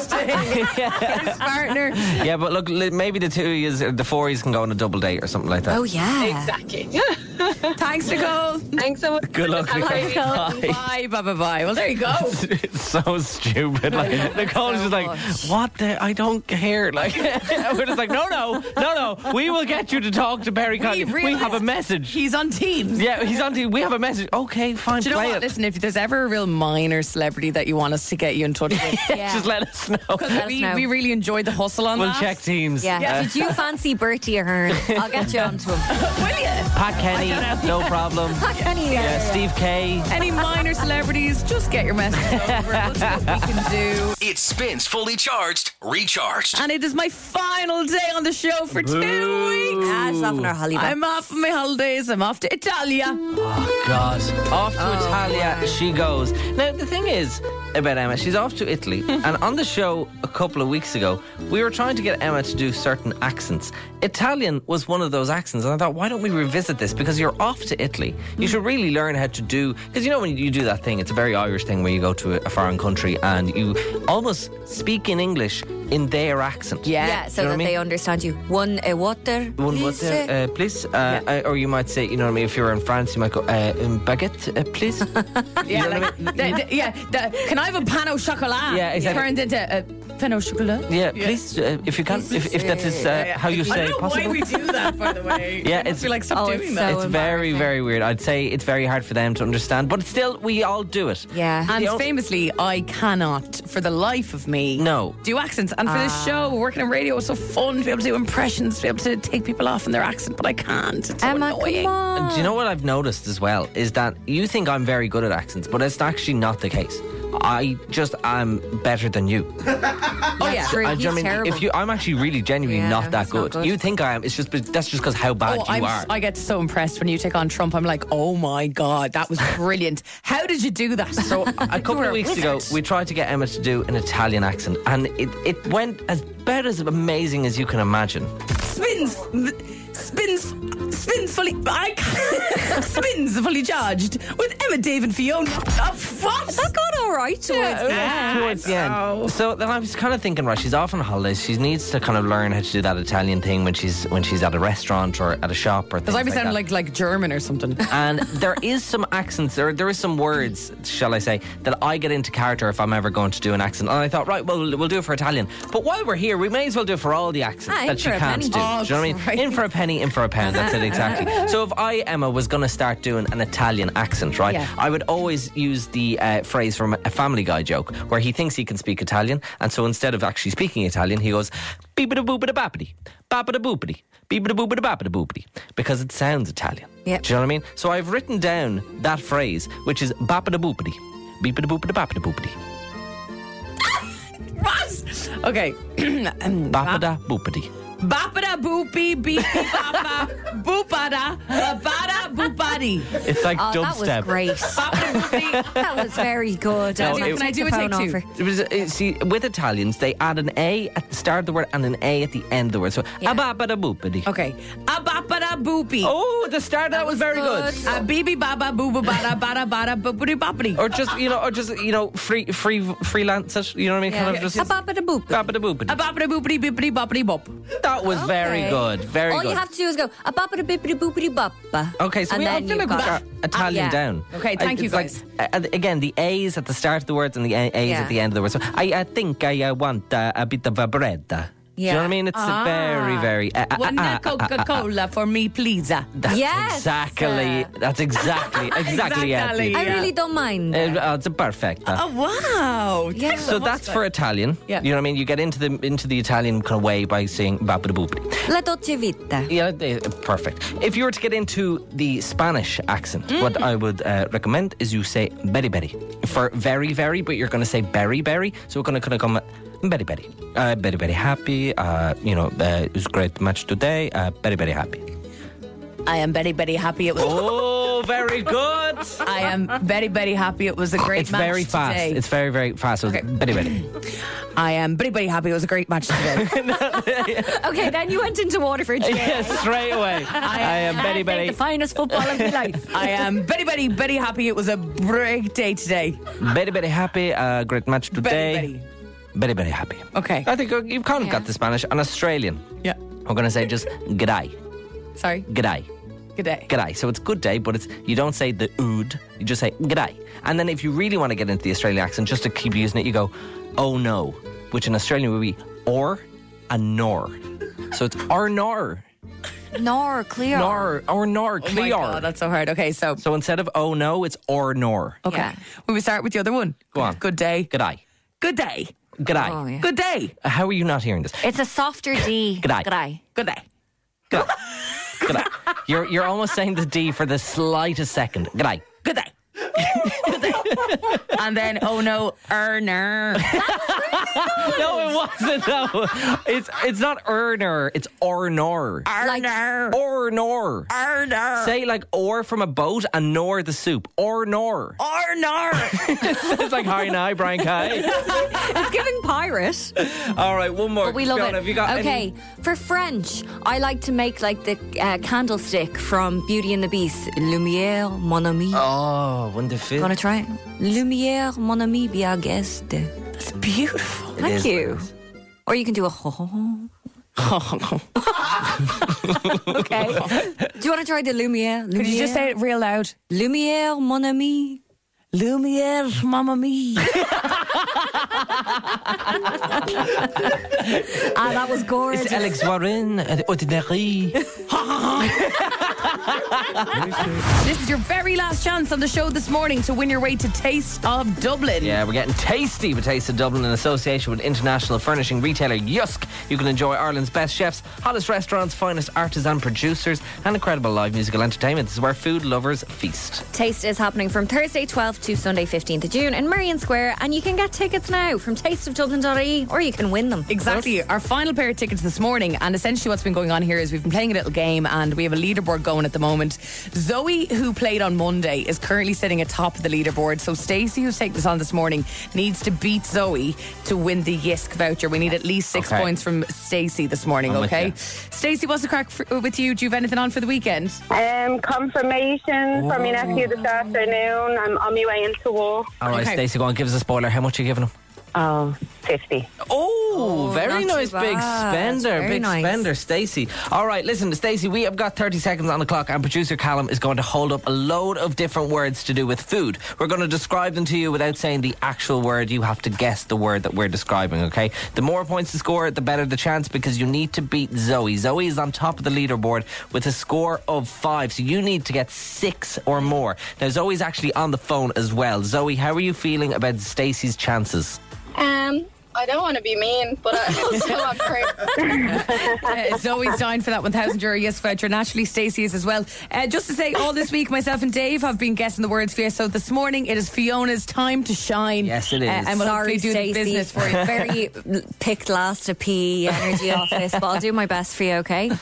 to his partner. Yeah, but look, li- maybe the two of yous, the four of yous can go on a double date or something like that. Oh, yeah. Exactly. Thanks, Nicole. Thanks so much. Good luck, Bye. Nicole. Bye, bye, bye, bye. Well, there you go. It's so stupid. Like Nicole's so just like, much. what the? I don't care. Like we're just like, no, no, no, no. We will get you to talk to Perry Conley. We, realise have a message. He's on Teams. Yeah, he's on. Team. We have a message. Okay, fine. Do you know play what? it. Listen, if there's ever a real minor celebrity that you want us to get you in touch with, Yeah. Just let us know. because Let us we, know. we really enjoyed the hustle on We'll that. check Teams. Yeah. Yeah. Did you fancy Bertie Ahern? I'll get you onto him. Will you? Pat Kenny, no problem. Kenny, Yeah, Steve K. Any minor celebrities, just get your message over. We'll see what we can do. It spins fully charged, recharged. And it is my final day on the show for two weeks. Ah, she's off on her holiday. I'm off on my holidays. I'm off to Italia. Oh, God. Off to Italia she goes. Now, the thing is about Emma, she's off to Italy. And on the show a couple of weeks ago, we were trying to get Emma to do certain accents. Italian was one of those accents. And I thought, why don't we revisit this? Because you're off to Italy. You should really learn how to do... Because you know when you do that thing, it's a very Irish thing where you go to a, a foreign country and you almost speak in English in their accent. Yeah, so You know what that I mean? they understand you. One uh, water. One please, water, uh, uh, please. Uh, uh, or you might say, you know what I mean, if you're in France, you might go, uh, um, baguette, uh, please. Yeah, like, the, the, yeah. The, can I have a pan au chocolat? Yeah, exactly. Turned into a pan au chocolat. Yeah, please, uh, if you can, if, if that is uh, Yeah, yeah. how you I say don't it know possible. why we do that, by the way. Yeah, I must it's- be like, stop Oh, doing it's that. so It's very, very weird. I'd say it's very hard for them to understand, but still, we all do it. Yeah. And The o- famously, I cannot, for the life of me, No. do accents. And for this show, working in radio, it's so fun to be able to do impressions, to be able to take people off in their accent, but I can't. It's so Emma, annoying. come on. And do you know what I've noticed as well is that you think I'm very good at accents, but it's actually not the case. I just am better than you. Oh, yeah. True, I, he's do you know what I mean? terrible. If you, I'm actually really genuinely Yeah, not that he's not good. good. You think I am? It's just that's just because how bad Oh, you I'm, are. I get so impressed when you take on Trump. I'm like, oh my God, that was brilliant. How did you do that? So a couple You're of a weeks wizard. ago, we tried to get Emma to do an Italian accent, and it, it went as about as amazing as you can imagine. spins, spins, spins fully. I can't, spins fully charged with Emma, Dave, and Fiona. Uh, what? That got all right towards Yeah, the end. towards the end. So then I was kind of thinking, right, she's off on holidays. She needs to kind of learn how to do that Italian thing when she's when she's at a restaurant or at a shop or things Because I be like sounding that. like like German or something. And there is some accents, there there is some words, shall I say, that I get into character if I'm ever going to do an accent. And I thought, right, well, we'll do it for Italian. But while we're here, we may as well do it for all the accents Ah, in that she for a can't penny. do. Oh, do you know what I mean? Christ. In for a penny, in for a pound. That's it, exactly. So if I, Emma, was going to start doing an Italian accent, right, Yeah. I would always use the uh, phrase from a Family Guy joke where he thinks he can speak Italian. And so instead of actually speaking Italian, he goes, beepity boopity bappity, bappity boopity, beepity boopity bappity boopity, because it sounds Italian. Yep. Do you know what I mean? So I've written down that phrase, which is bappity boopity, beepity boopity bappity boopity, Ross! Okay. bappity boopity. Bapada boopy beepy bapa boopada babada body. It's like Oh, that was dubstep. great. That was very good. No, I'll it- Can I do a take microphone two? offer. It was, uh, see, with Italians, they add an A at the start of the word and an A at the end of the word. So, Yeah. abba-ba-da-boopity. Okay. Abapada boopy. Oh, the start of that was very good. A bibi baba booba bada bada bada boopity boppity. Or just, you know, or just, you know, free, free, freelance it. You know what I mean? Yeah. Kind of just. Abba-ba-da-boop. Abba-da-boopity. A boppity boopity bippity boppity bop. That was very Okay. good. Very All good. you have to do is go a boppa bippity boopity boppa. Okay, so and we, I then feel like you've we got- got Italian Uh, yeah. down. Okay, thank I- you, it's like, guys. uh, again, the A's at the start of the words and the A- A's Yeah. at the end of the words. So I, I think I uh, want uh, a bit of a bread. Do you Yeah. know what I mean? It's a very, very. Uh, uh, One uh, uh, Coca Cola for me, please. Uh, That's Yes. exactly. That's exactly. Exactly. Exactly. it. I Yeah. really don't mind. Uh, uh, it's a perfect. uh. Oh wow! Yeah. So that's for Italian. Yeah. You know what I mean? You get into the into the Italian kind of way by saying babada boopity. La dolce vita. Yeah, they- perfect. If you were to get into the Spanish accent, Mm. what I would uh, recommend is you say berry berry for very very, but you're going to say berry berry. So we're going to kind of come berry berry, uh, very very happy. Uh, you know, uh, it was a great match today. Uh, very very happy. I am very very happy. It was. Oh, very good. I am very very happy. It was a great It's match very fast. today. It's very very fast. So Okay. it's berry berry. I am very very happy. It was a great match today. Okay, then you went into Waterford. Yes, straight away. I am very The very finest football of my life. I am very very very happy. It was a great day today. very very happy. Uh, great match today. Very Very very happy. Okay. I think uh, you've kind of Yeah. got the Spanish and Australian. Yeah. We're going to say just g'day. Sorry. G'day. Good day. G'day. So it's good day, but it's you don't say the ood, you just say g'day. And then if you really want to get into the Australian accent, just to keep using it, you go, oh no, which in Australian would be or and nor. So it's or nor. Nor, clear. Nor, or nor, Oh my clear. God, that's so hard. Okay, so So instead of oh no, it's or nor. okay. Yeah. Will we start with the other one? Go on. Good day. G'day. Good day. G'day. Oh, yeah. Good day. How are you not hearing this? It's a softer D. G'day. G'day. Good day. G'day. G'day. You're, you're almost saying the D for the slightest second. G'day. Good day. Good day. And then oh no, earner. No, it wasn't. No. It's it's not earner. It's or nor. Earner. Or nor. Earner. Say like or from a boat and nor the soup. Or nor. Earner. It's like hi now, Brian Kai. It's giving pirate. All right, one more. But we love Fiona, it. Have you got okay, any- for French, I like to make like the uh, candlestick from Beauty and the Beast. Lumière, mon ami. Oh, wonderful. Gonna try it? Lumière, mon ami, bien guest. It's beautiful. It Thank is you. nice. Or you can do a ho ho ho. Okay. Do you want to try the Lumière? Lumière? Could you just say it real loud? Lumière, mon ami. Lumiere, mamma mia. Ah, that was gorgeous. It's Alex Warren at Ordinary. This is your very last chance on the show this morning to win your way to Taste of Dublin. Yeah, we're getting tasty with Taste of Dublin in association with international furnishing retailer Yusk. You can enjoy Ireland's best chefs, hottest restaurants, finest artisan producers, and incredible live musical entertainment. This is where food lovers feast. Taste is happening from Thursday twelfth to Sunday fifteenth of June in Marion Square, and you can get tickets now from taste of dublin dot I E, or you can win them. Exactly. Our final pair of tickets this morning, and essentially what's been going on here is we've been playing a little game and we have a leaderboard going at the moment. Zoe, who played on Monday, is currently sitting atop of the leaderboard. So Stacey, who's taken this on this morning, needs to beat Zoe to win the Yisk voucher. We need at least six Okay. points from Stacey this morning, I'm with okay? you. Stacey, what's the crack for, with you? Do you have anything on for the weekend? Um, confirmation from my nephew this afternoon. I'm on my way into work. All right, Okay. Stacey, go on, give us a spoiler. How much are you giving him? Oh, fifty. Oh, very not too nice, big bad. spender, Very big nice. spender, Stacey. All right, listen, Stacey, we have got thirty seconds on the clock, and producer Callum is going to hold up a load of different words to do with food. We're going to describe them to you without saying the actual word. You have to guess the word that we're describing, okay? The more points to score, the better the chance, because you need to beat Zoe. Zoe is on top of the leaderboard with a score of five, so you need to get six or more. Now, Zoe's actually on the phone as well. Zoe, how are you feeling about Stacey's chances? Um, I don't want to be mean, but I also I'm pretty. Uh, Zoe's down for that one thousand euro Yes voucher. Naturally, Stacey is as well. Uh, just to say, all this week, myself and Dave have been guessing the words for you. So this morning, it is Fiona's time to shine. Yes, it is. Uh, and we'll Sorry, hopefully do the Stacey. business for you. Very picked last to pee energy off this, but I'll do my best for you, okay?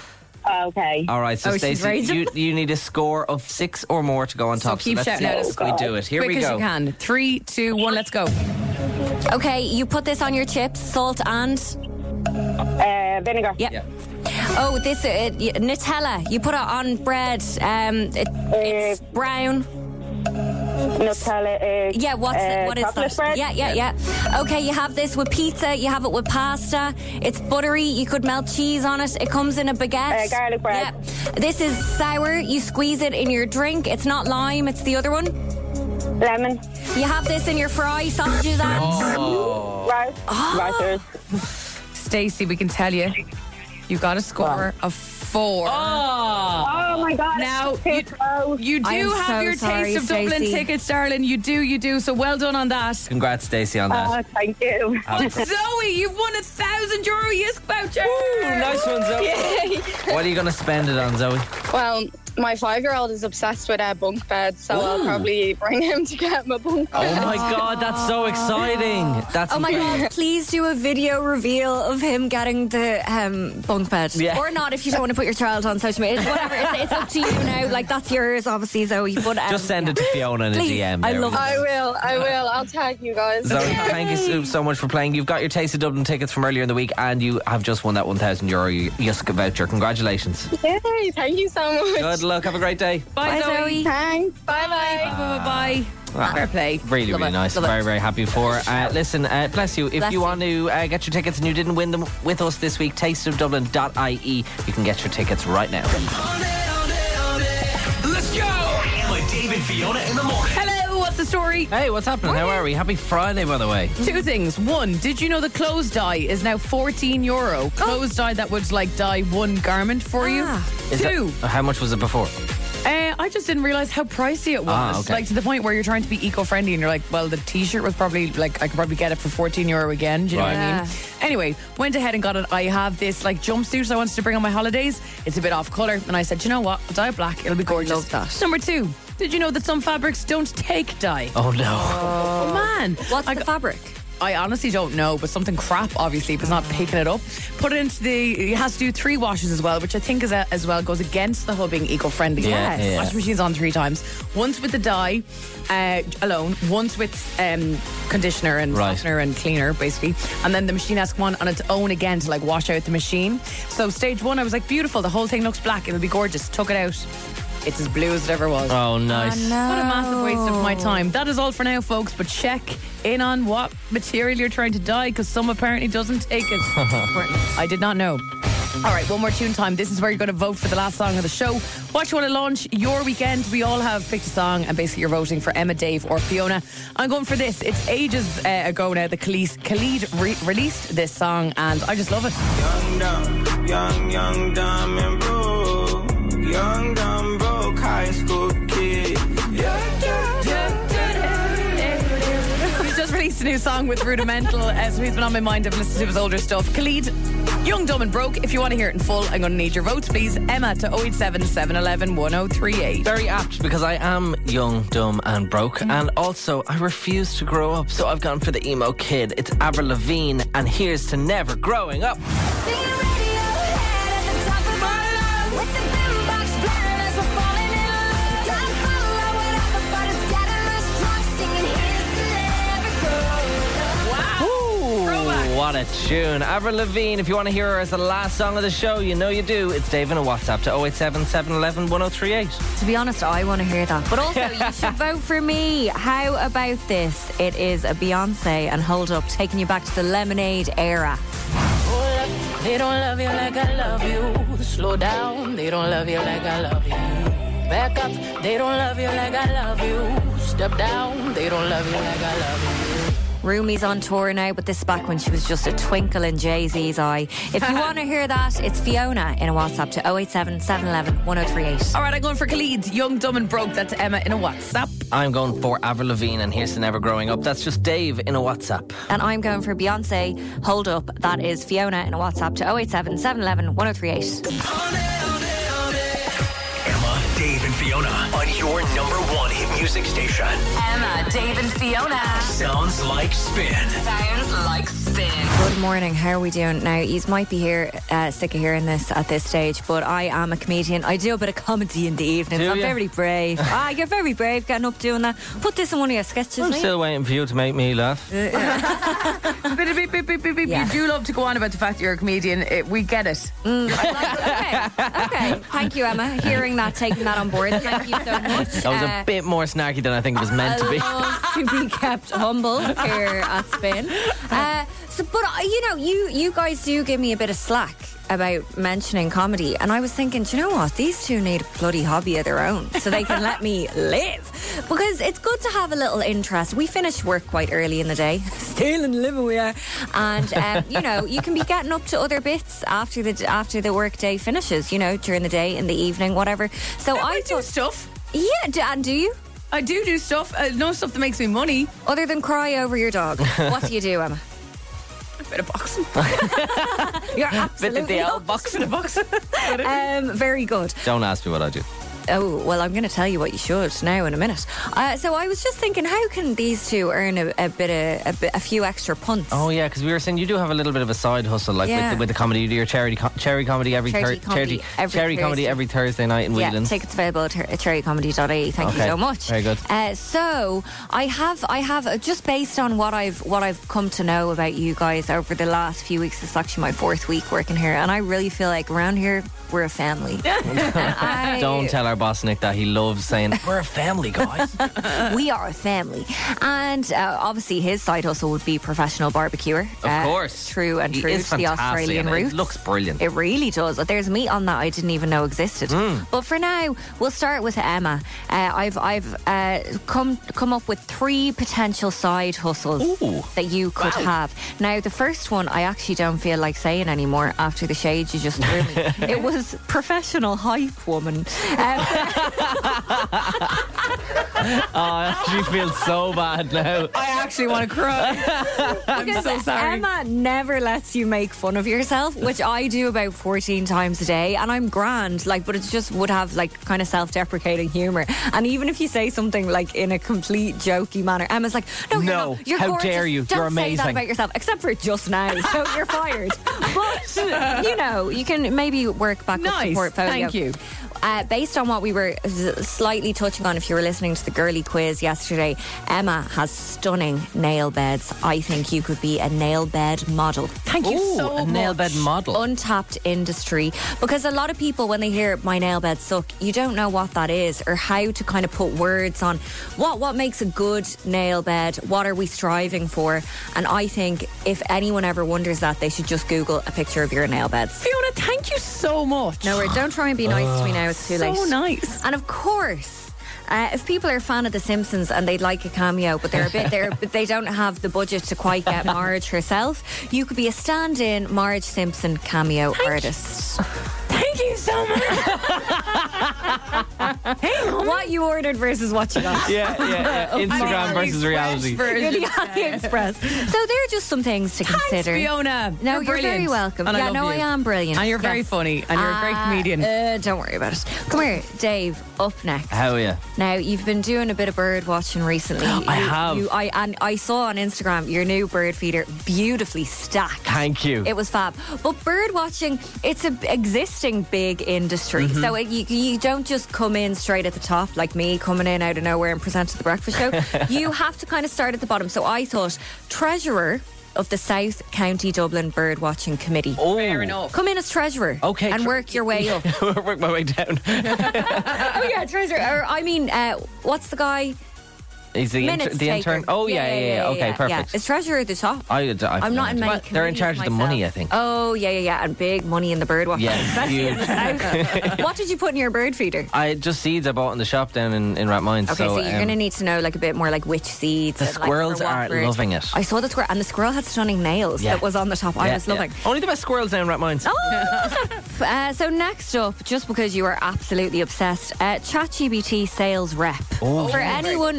Okay. All right, so Oh, she's Stacey, raging. you, you need a score of six or more to go on So top. keep let's shouting see out if as we do it. Here quick we as go. you can. Three, two, one, let's go. Okay, you put this on your chips, salt and Uh, vinegar. yeah. Oh, this uh, y- Nutella. You put it on bread. Um, it, it's brown. Nutella. Uh, Yeah, what's uh, it? What is chocolate that? Spread. Yeah, yeah, yeah. Okay, you have this with pizza. You have it with pasta. It's buttery. You could melt cheese on it. It comes in a baguette. Uh, garlic bread. Yeah. This is sour. You squeeze it in your drink. It's not lime. It's the other one. Lemon. You have this in your fry sausages and. Oh. Rice. Oh. Rice. Stacey, we can tell you, you got a score of four. Oh my God. Now, you, you do I am have so your sorry, Taste of Dublin Stacey. tickets, darling. You do, you do. So well done on that. Congrats, Stacey, on that. Oh, thank you. But Zoe, you've won a thousand euro Yisk voucher. Ooh, nice one, Zoe. Yay. What are you going to spend it on, Zoe? Well, my five-year-old is obsessed with uh, bunk beds, so I'll probably bring him to get him a bunk Oh bed. my God, that's so exciting. That's Oh my incredible. God, please do a video reveal of him getting the um, bunk bed. Yeah. Or not if you don't want to put your child on social media. It's whatever. It's, it's up to you now. Like, that's yours, obviously, Zoe. But, um, Just send it to Fiona in a Please. D M. I there. love it. I will, I will. I'll tag you guys. Zoe, thank you so, so much for playing. You've got your Taste of Dublin tickets from earlier in the week, and you have just won that one thousand euro Yuska voucher. Congratulations. Yay, thank you so much. Good luck. Have a great day. Bye, Bye, Zoe. Zoe. Thanks. Bye-bye. Bye, bye, bye. Wow. Fair play. Really, Love really it. nice. Love Very, it. very happy for. Uh, listen, uh, bless you. If Bless you you. want to uh, get your tickets and you didn't win them with us this week, taste of dublin dot I E. You can get your tickets right now. Let's go! Emma, Dave, and Fiona in the morning. Hello, what's the story? Hey, what's happening? How are we? Happy Friday, by the way. Two things. One, did you know the clothes dye is now fourteen euro? Clothes dye that would like dye one garment for you. Ah. Is Two. that- how much was it before? Uh, I just didn't realize how pricey it was. Ah, okay. Like to the point where you're trying to be eco-friendly and you're like, well, the t-shirt was probably like I could probably get it for fourteen euro again. Do you know Right. what I mean? Yeah. Anyway, went ahead and got it. I have this like jumpsuit I wanted to bring on my holidays. It's a bit off color, and I said, you know what? I'll dye it black. It'll be gorgeous. love that. Number two. Did you know that some fabrics don't take dye? Oh, no. Oh, man. What's I the got- fabric? I honestly don't know, but something crap, obviously, if it's not picking it up. Put it into the, it has to do three washes as well, which I think is a, as well goes against the whole being eco-friendly. Yeah, yeah. Washing machine's on three times. Once with the dye uh, alone, once with um, conditioner and Right. softener and cleaner, basically. And then the machine has to come on on its own again to like wash out the machine. So stage one, I was like, beautiful, the whole thing looks black, it'll be gorgeous. Took it out. It's as blue as it ever was. Oh, nice. What a massive waste of my time. That is all for now, folks, but check in on what material you're trying to dye because some apparently doesn't take it. I did not know. All right, one more tune time. This is where you're going to vote for the last song of the show. What you want to launch your weekend? We all have picked a song, and basically you're voting for Emma, Dave, or Fiona. I'm going for this. It's ages uh, ago now. The Khalid, Khalid re- released this song, and I just love it. Young, dumb, young, young, dumb, and broke. Young, dumb, broke high school kid. He's just released a new song with Rudimental, uh, so he's been on my mind. I've listened to his older stuff. Khalid, Young, Dumb and Broke. If you want to hear it in full, I'm going to need your votes, please. Emma to oh eight seven, seven one one, one oh three eight. Very apt because I am young, dumb, and broke, and also I refuse to grow up. So I've gone for the emo kid. It's Avril Lavigne, and here's to never growing up. What a tune. Avril Lavigne, if you want to hear her as the last song of the show, you know you do. It's Dave in a WhatsApp to oh eight seven, seven one one, one oh three eight. To be honest, I want to hear that. But also, you should vote for me. How about this? It is a Beyonce and Hold Up, taking you back to the Lemonade era. They don't love you like I love you. Slow down, they don't love you like I love you. Back up, they don't love you like I love you. Step down, they don't love you like I love you. Rumi's on tour now, but this is back when she was just a twinkle in Jay-Z's eye. If you want to hear that, it's Fiona in a WhatsApp to oh eight seven, seven one one, one oh three eight. All right, I'm going for Khalid, Young, Dumb and Broke. That's Emma in a WhatsApp. I'm going for Avril Lavigne, and here's to never growing up. That's just Dave in a WhatsApp. And I'm going for Beyonce, Hold Up. That is Fiona in a WhatsApp to oh eight seven, seven one one, one oh three eight. Emma, Dave, and Fiona. Fiona on your number one hit music station. Emma, Dave, and Fiona. Sounds like spin. Sounds like spin. Good morning, how are we doing? Now, you might be here, uh, sick of hearing this at this stage, but I am a comedian. I do a bit of comedy in the evenings. Do I'm you? very brave. Ah, you're very brave getting up doing that. Put this in one of your sketches, I'm mate. still waiting for you to make me laugh. Beep, beep, beep, beep, beep, beep. Yeah. You do love to go on about the fact that you're a comedian. It, we get it. Mm, I like it. Okay, okay. Thank you, Emma. Hearing that, taking that on board. Thank you so much. That was Uh, a bit more snarky than I think it was meant to be. I love to be kept humble here at Spin. Uh, so, but uh, you know, you you guys do give me a bit of slack about mentioning comedy, and I was thinking, do you know what? These two need a bloody hobby of their own, so they can let me live. Because it's good to have a little interest. We finish work quite early in the day, still and living we are, and um, you know, you can be getting up to other bits after the after the work day finishes. You know, during the day, in the evening, whatever. So I, I do thought- stuff. Yeah, d- and do you? I do do stuff. Uh, no stuff that makes me money. Other than cry over your dog, what do you do, Emma? A bit of boxing. You're Bit absolutely of the old not. boxing. A boxing. Um, very good. Don't ask me what I do. Oh, well, I'm going to tell you what you should now in a minute. Uh, so I was just thinking, how can these two earn a, a bit of a, bit, a few extra punts? Oh yeah, because we were saying you do have a little bit of a side hustle, like Yeah. with, the, with the comedy. You do your charity co- cherry comedy every Charity thir- comedy charity, every cherry comedy Thursday. every Thursday night in Yeah, Whelan's. tickets available at, at cherry comedy dot I E. Thank you Okay, so much. very good. Uh, so I have, I have uh, just based on what I've, what I've come to know about you guys over the last few weeks. It's actually my fourth week working here, and I really feel like around here we're a family. And I- Don't tell our boss Nick that he loves saying we're a family, guys. we are a family. And uh, obviously his side hustle would be professional barbecuer. Of Uh, course. True and He true is to the fantastic Australian and it roots. looks brilliant. It really does. There's meat on that I didn't even know existed. Mm. But for now, we'll start with Emma. Uh, I've I've uh, come come up with three potential side hustles Ooh. that you could Wow. have. Now, the first one I actually don't feel like saying anymore after the shade you just threw me. It was professional hype woman. Uh, Oh, I actually feel so bad now. I actually want to cry. I'm Because so sorry. Emma never lets you make fun of yourself, which I do about fourteen times a day, and I'm grand, like, but it just would have like kind of self-deprecating humour. And even if you say something like in a complete jokey manner, Emma's like, "No, you're No, not. You're how gorgeous. dare you. Don't You're say that amazing." about yourself, except for just now. So you're fired." But you know, you can maybe work back up the Nice. portfolio. Thank you. Uh, based on what we were s- slightly touching on, if you were listening to the girly quiz yesterday, Emma has stunning nail beds. I think you could be a nail bed model. Thank you Ooh, so a nail much. bed model. Untapped industry, because a lot of people, when they hear my nail bed suck, you don't know what that is or how to kind of put words on what what makes a good nail bed. What are we striving for? And I think if anyone ever wonders that, they should just Google a picture of your nail beds. Fiona, thank you so much. No, worries, don't try and be nice to me now. It's too so late. nice. And of course, uh, if people are a fan of The Simpsons and they'd like a cameo, but they're a bit there, but they don't have the budget to quite get Marge herself, you could be a stand-in Marge Simpson cameo artist. Thank you so much. What you ordered versus what you got. Yeah, yeah, yeah. Instagram versus reality. You're the AliExpress. So they're just some things to consider. Fiona. No, You're you're, very brilliant. welcome. And I yeah, love no, you. I am brilliant. And you're very Yes. funny. And you're a great Uh, comedian. Uh, don't worry about it. Come here, Dave. Up next. How are you? Now, you've been doing a bit of bird watching recently. I You- have. You, I, and I saw on Instagram your new bird feeder, beautifully stacked. Thank you. It was fab. But bird watching, it's an existing big industry. Mm-hmm. So it, you, you don't just come in straight at the top, like me coming in out of nowhere and presenting the breakfast show. You have to kind of start at the bottom. So I thought, treasurer of the South County Dublin Bird Watching Committee. Oh. Fair enough. Come in as treasurer. Okay, And tre- work your way up. Work my way down. Oh, yeah, treasurer. Or, I mean, uh, what's the guy? Is the, inter- Minutes the intern? taker. Oh, yeah, yeah, yeah. Okay, perfect. Yeah. Is treasurer at the top? I, I, I I'm not in many Well, they're in committees charge of the myself. money, I think. Oh, yeah, yeah, yeah. And big money in the bird watching. Yeah, Especially in the huge. South. What did you put in your bird feeder? I just seeds I bought in the shop down in, in Rathmines. Okay, so, you're um, going to need to know like a bit more like which seeds. The and, like, squirrels for what are bird. loving it. I saw the squirrel, and the squirrel had stunning nails Yeah. that was on the top. I yeah, was yeah. loving. Only the best squirrels down in Rathmines. Oh, uh, so next up, just because you are absolutely obsessed, uh, ChatGPT sales rep. Oh. For anyone who's not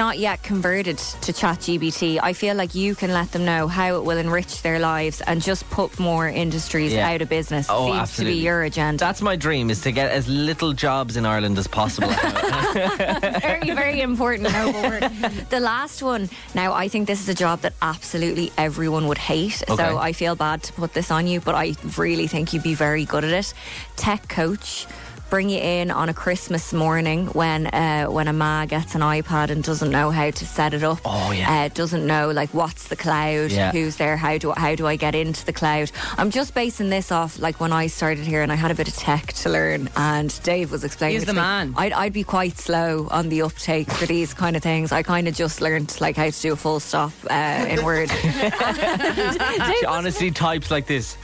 not yet converted to ChatGPT, I feel like you can let them know how it will enrich their lives and just put more industries Yeah. out of business. Oh, Seems absolutely. to be your agenda. That's my dream, is to get as little jobs in Ireland as possible. Very, very important noble work. The last one, now I think this is a job that absolutely everyone would hate. Okay. So I feel bad to put this on you, but I really think you'd be very good at it. Tech coach. Bring you in on a Christmas morning when uh, when a ma gets an iPad and doesn't know how to set it up. Oh, yeah. Uh, doesn't know like what's the cloud, Yeah. who's there, how do how do I get into the cloud? I'm just basing this off like when I started here and I had a bit of tech to learn, and Dave was explaining. He's it to the me. man. I'd I'd be quite slow on the uptake for these kind of things. I kind of just learned like how to do a full stop uh, in Word. She honestly types like this.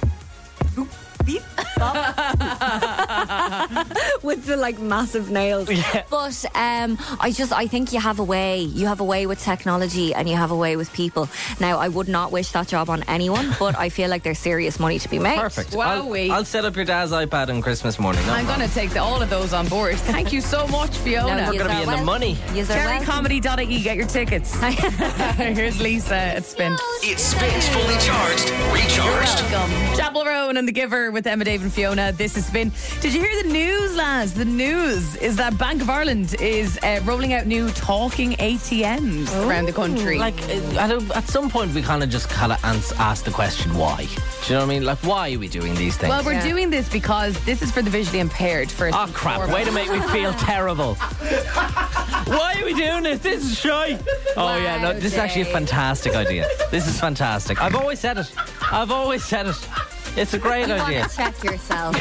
With the like massive nails. Yeah. But um, I just I think you have a way. You have a way with technology and you have a way with people. Now I would not wish that job on anyone, but I feel like there's serious money to be made. Perfect. I'll, I'll set up your dad's iPad on Christmas morning. No I'm going to take the, all of those on board. Thank you so much, Fiona. No, We're going to be in the money. cherry comedy dot I E, get your tickets. Here's Lisa at Spin. It spins fully charged, recharged. Welcome. Chapel Roan and The Giver with Emma, Dave and Fiona. This has been. Did you hear the news, lads? The news is that Bank of Ireland is uh, rolling out new talking A T Ms around the country. Like, uh, at, a, at some point, we kind of just kind of ask the question, why? Do you know what I mean? Like, why are we doing these things? Well, we're doing this because this is for the visually impaired. First. Oh, crap. Way to make me feel terrible. Why are we doing this? This is shy. Oh, yeah. No, this is actually a fantastic idea. This is fantastic. I've always said it. I've always said it. It's a great You idea. want to check yourself.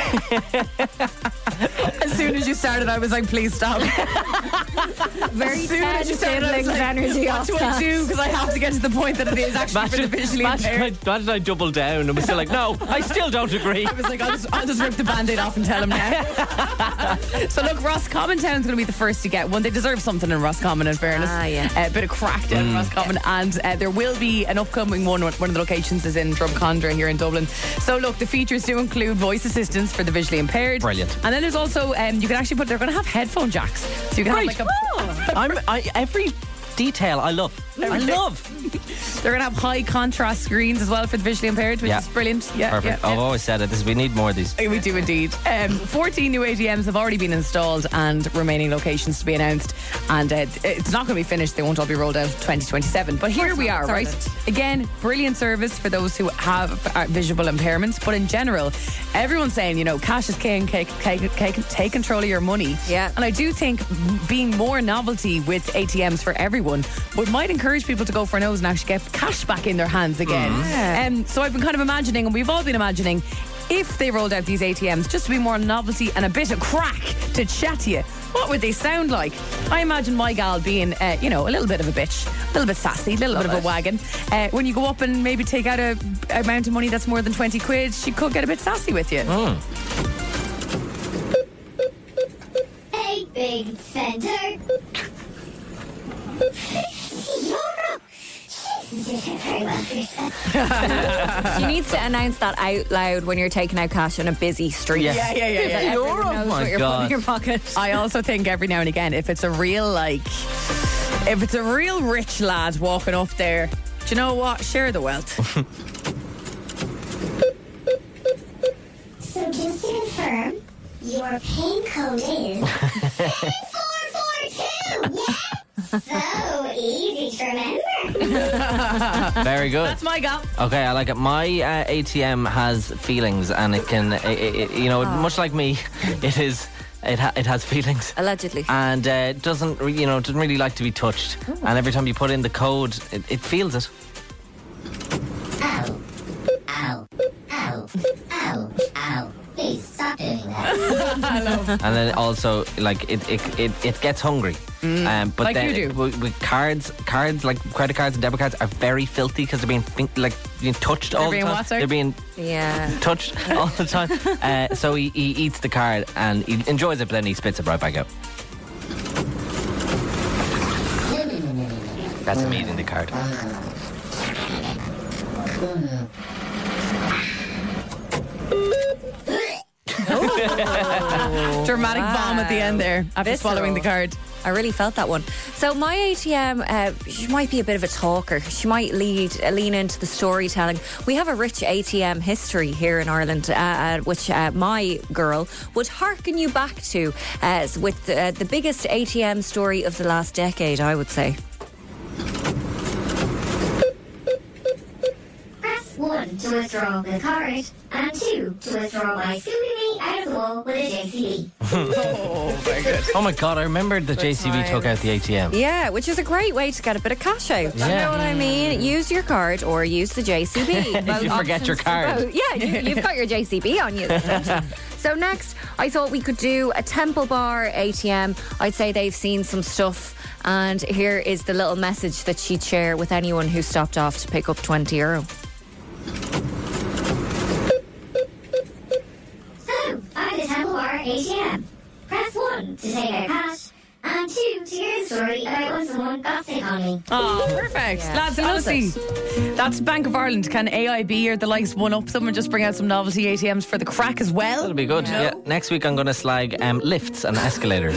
As soon as you started, I was like, please stop. Very As soon as you tense started, I was siblings like, energy what off do I that. do? Because I have to get to the point that it is actually for the visually imagine, impaired. I, imagine I double down and we're still like, no, I still don't agree. I was like, I'll just, I'll just rip the Band-Aid off and tell him now. So look, Roscommon Town's going to be the first to get one. They deserve something in Roscommon, in fairness. Ah, yeah. A bit of crack down in Roscommon. And uh, there will be an upcoming one. One of the locations is in Drumcondra here in Dublin. So look, the features do include voice assistance for the visually impaired. Brilliant. And then there's also, um, you can actually put, they're going to have headphone jacks. So you can Great. have like a... I'm, I, every detail I love. I love. They're going to have high contrast screens as well for the visually impaired, which Yeah. is brilliant. Yeah, Perfect. yeah, I've yeah. always said it. This, we need more of these. We do indeed. Um, fourteen new A T Ms have already been installed and remaining locations to be announced. And uh, it's not going to be finished. They won't all be rolled out twenty twenty-seven. But here we are, right? Again, brilliant service for those who have uh, visual impairments. But in general, everyone's saying, you know, cash is king, take, take, take, take control of your money. Yeah. And I do think being more novelty with A T Ms for everyone would might encourage people to go for a nose and actually get cash back in their hands again. Yeah. Um, so I've been kind of imagining, and we've all been imagining, if they rolled out these A T Ms just to be more novelty and a bit of crack to chat to you, what would they sound like? I imagine my gal being, uh, you know, a little bit of a bitch, a little bit sassy, a little Love bit of it. a wagon. Uh, when you go up and maybe take out a amount of money that's more than twenty quid, she could get a bit sassy with you. Mm. Hey, big center. Very well for yourself. She needs to announce that out loud when you're taking out cash on a busy street. Yeah. Yeah, yeah, yeah, yeah. That everyone Euro? knows My what you're God. putting in your pocket. I also think every now and again, if it's a real, like, if it's a real rich lad walking up there, do you know what? Share the wealth. So just to confirm, your pin code is seven four four two. Yeah. So easy to remember. Very good. That's my gal. Okay, I like it. My uh, A T M has feelings, and it can, it, it, you know, much like me, it is. It, ha- it has feelings. Allegedly. And uh, doesn't, re- you know, doesn't really like to be touched. And every time you put in the code, it, it feels it. Ow. Ow. Ow. Ow. Ow. Please stop doing that. And then also, like, it it, it, it gets hungry. Um, but Like then you do. With, with cards, cards like credit cards and debit cards are very filthy because they're being fin- like being touched all being the time. what, sorry? They're being Yeah. touched all the time. Uh, so he, he eats the card and he enjoys it, but then he spits it right back out. That's him eating the card. Dramatic bomb at the end there after Visceral. swallowing the card. I really felt that one. So my A T M, uh, she might be a bit of a talker. She might lead, uh, lean into the storytelling. We have a rich A T M history here in Ireland, uh, uh, which uh, my girl would hearken you back to uh, with uh, the biggest A T M story of the last decade, I would say. Press one to withdraw the card, and two to withdraw by scooping me out of the wall with a J C B. Oh, very good. Oh my God, I remember the J C B times. took out the A T M. Yeah, which is a great way to get a bit of cash out. Yeah. You know what I mean? Use your card or use the J C B. If you forget your card. Both. Yeah, you, you've got your J C B on you. So next, I thought we could do a Temple Bar A T M. I'd say they've seen some stuff. And here is the little message that she'd share with anyone who stopped off to pick up twenty euro. So, I'm the Temple Bar A T M. Press one to take out cash, and two to hear the story about when someone got sick on me. Oh, perfect. Yeah. Lads, and Love honestly, that's Bank of Ireland. Can A I B or the likes one up them and just bring out some novelty A T Ms for the crack as well? That'll be good. Yeah. Next week I'm going to slag um, lifts and escalators.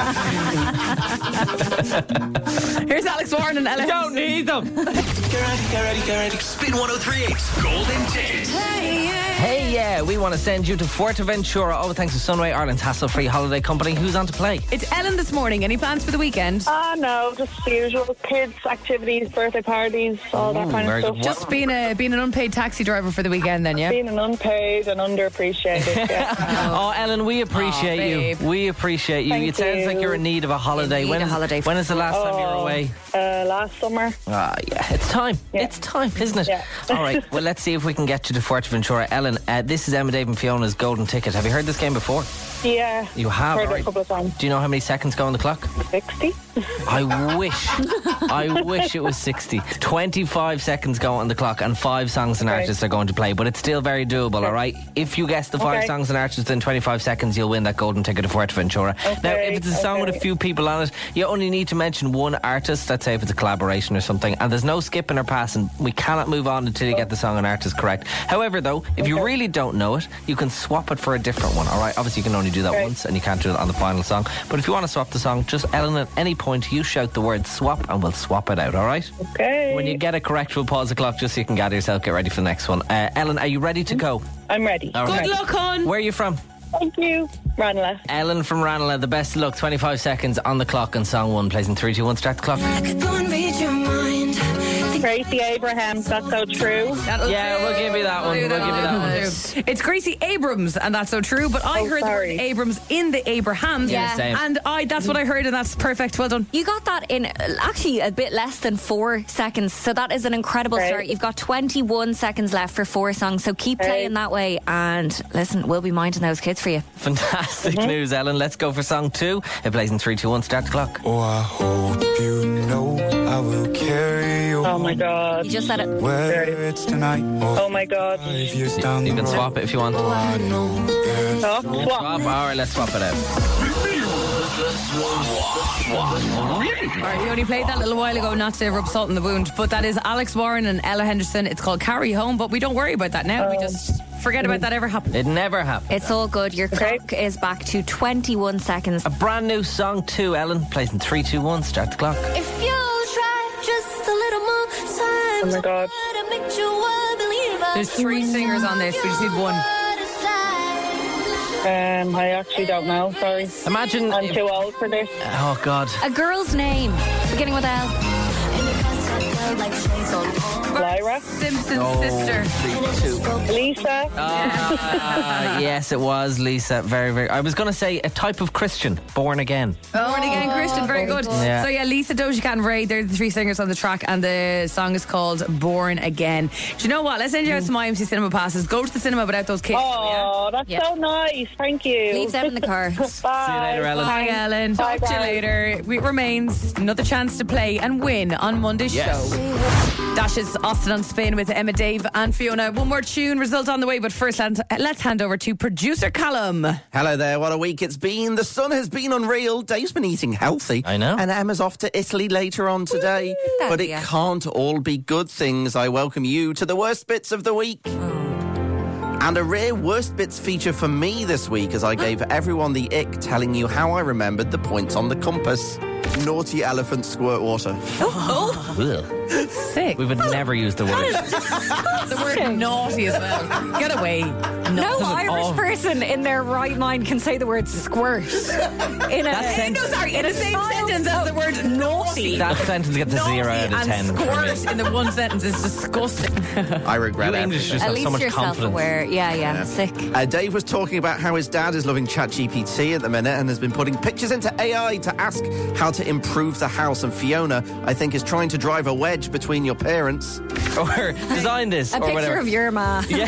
Here's Alex Warren and Ella. Don't need them. Get ready, get ready, get ready. Spin one oh three point eight Golden Ticket. Hey, yeah, we want to send you to Fuerteventura, all thanks to Sunway, Ireland's hassle-free holiday company. Who's on to play? It's Ellen this morning. Any plans for the weekend? Ah, no, just the usual kids, activities, birthday parties, all that Ooh, kind very of good. stuff. Just being a being an unpaid taxi driver for the weekend then, yeah? Being an unpaid and underappreciated. Yeah. Oh, Ellen, we appreciate Oh, you. babe. We appreciate you. Thank it sounds you. like you're in need of a holiday. In need when of is, a holiday. when is the last time you were Oh, away? Uh, last summer. Ah, yeah, it's time. Yeah. It's time, isn't it? Yeah. All right, well, let's see if we can get you to Fuerteventura. Ellen, uh, this is Emma, Dave and Fiona's Golden Ticket. Have you heard this game before? Yeah. You have, Heard it right. a couple of times. Do you know how many seconds go on the clock? sixty. I wish. I wish it was sixty. twenty-five seconds go on the clock and five songs and Okay. artists are going to play, but it's still very doable, all right? If you guess the five Okay. songs and artists within twenty-five seconds, you'll win that Golden Ticket to Fuerteventura. Now, if it's a song with a okay. few people on it, you only need to mention one artist, let's say if it's a collaboration or something, and there's no skipping or passing. We cannot move on until you get the song and artist correct. However, though, if you really don't know it, you can swap it for a different one, all right? Obviously, you can only do that Okay. once, and you can't do it on the final song. But if you want to swap the song, just, Ellen, at any point, you shout the word swap and we'll swap it out, all right? Okay. When you get it correct, we'll pause the clock just so you can gather yourself, get ready for the next one. Uh, Ellen, are you ready to go? I'm ready. All right. Good luck, hon. Where are you from? Thank you. Ranelagh. Ellen from Ranelagh, the best of luck. twenty-five seconds on the clock, and song one plays in three, two, one. Start the clock. Gracie Abraham, That's So True. That'll Yeah, do. we'll give you that one. That'll do, We'll give you that that'll one. do. It's Gracie Abrams, and that's so true. But I Oh, heard sorry. the word Abrams in the Abrahams. Yeah, same. And I that's what I heard, and that's perfect. Well done. You got that in uh, actually a bit less than four seconds, so that is an incredible Right. start. You've got twenty-one seconds left for four songs, so keep Right. playing that way. And listen, we'll be minding those kids for you. Fantastic news, Ellen. Let's go for song two. It plays in three, two, one. Start the clock. Oh, I hope you know I will carry you Oh my God. You just said it. whether it's tonight or Oh my God. five years down You the can road. swap it if you want. I know there's Oh, swap. Swap. All right, let's swap it out. All right, we only played that a little while ago, not to rub salt in the wound, but that is Alex Warren and Ella Henderson. It's called Carry Home, but we don't worry about that now. We just forget about that ever happened. It never happened. It's all good. Your Okay. clock is back to twenty-one seconds. A brand new song two, Ellen. Plays in three, two, one. Start the clock. If you try just a little more time, Oh my God. to make you a believer. There's three singers on this. We just need one. Um, I actually don't know. Sorry. Imagine. I'm if- too old for this. oh, God. A girl's name beginning with L. Lyra. Simpson's Oh, sister. three, two. Lisa. Ah, yes, it was Lisa. Very, very. I was going to say a type of Christian, born again. Born again Christian, very good. Yeah. So yeah, Lisa, Doja Cat and Ray, they're the three singers on the track, and the song is called Born Again. Do you know what? Let's send you out some I M C cinema passes. Go to the cinema without those kids. Oh, that's Yeah. so nice. Thank you. Leave them in the car. Bye. See you later, Ellen. Bye, Ellen. Bye, Talk to you guys. later. It remains another chance to play and win on Monday's Yes. show. Dashes Austin on Spin with Emma, Dave and Fiona. One more tune, result on the way, but first let's, let's hand over to producer Callum. Hello there, what a week it's been. The sun has been unreal. Dave's been eating healthy. I know. And Emma's off to Italy later on today. But it yeah. can't all be good things. I welcome you to the worst bits of the week. And a rare worst bits feature for me this week as I gave everyone the ick telling you how I remembered the points on the compass. naughty elephant squirt water. Ugh. Sick. We would never use the word. The word naughty as well. Get away. No Naughty. Irish Oh. person in their right mind can say the word squirt. In a, Hey, no, sorry, in the same sentence as the word naughty. That sentence gets a Naughty zero out of and ten. for me. squirt in the one sentence is disgusting. I regret You it. English just At have least so much you're confidence. self-aware. Yeah, yeah, sick. Uh, Dave was talking about how his dad is loving ChatGPT at the minute and has been putting pictures into A I to ask how to improve the house. And Fiona, I think, is trying to drive a wedge between your parents. Or design this, A or picture whatever. of your ma. You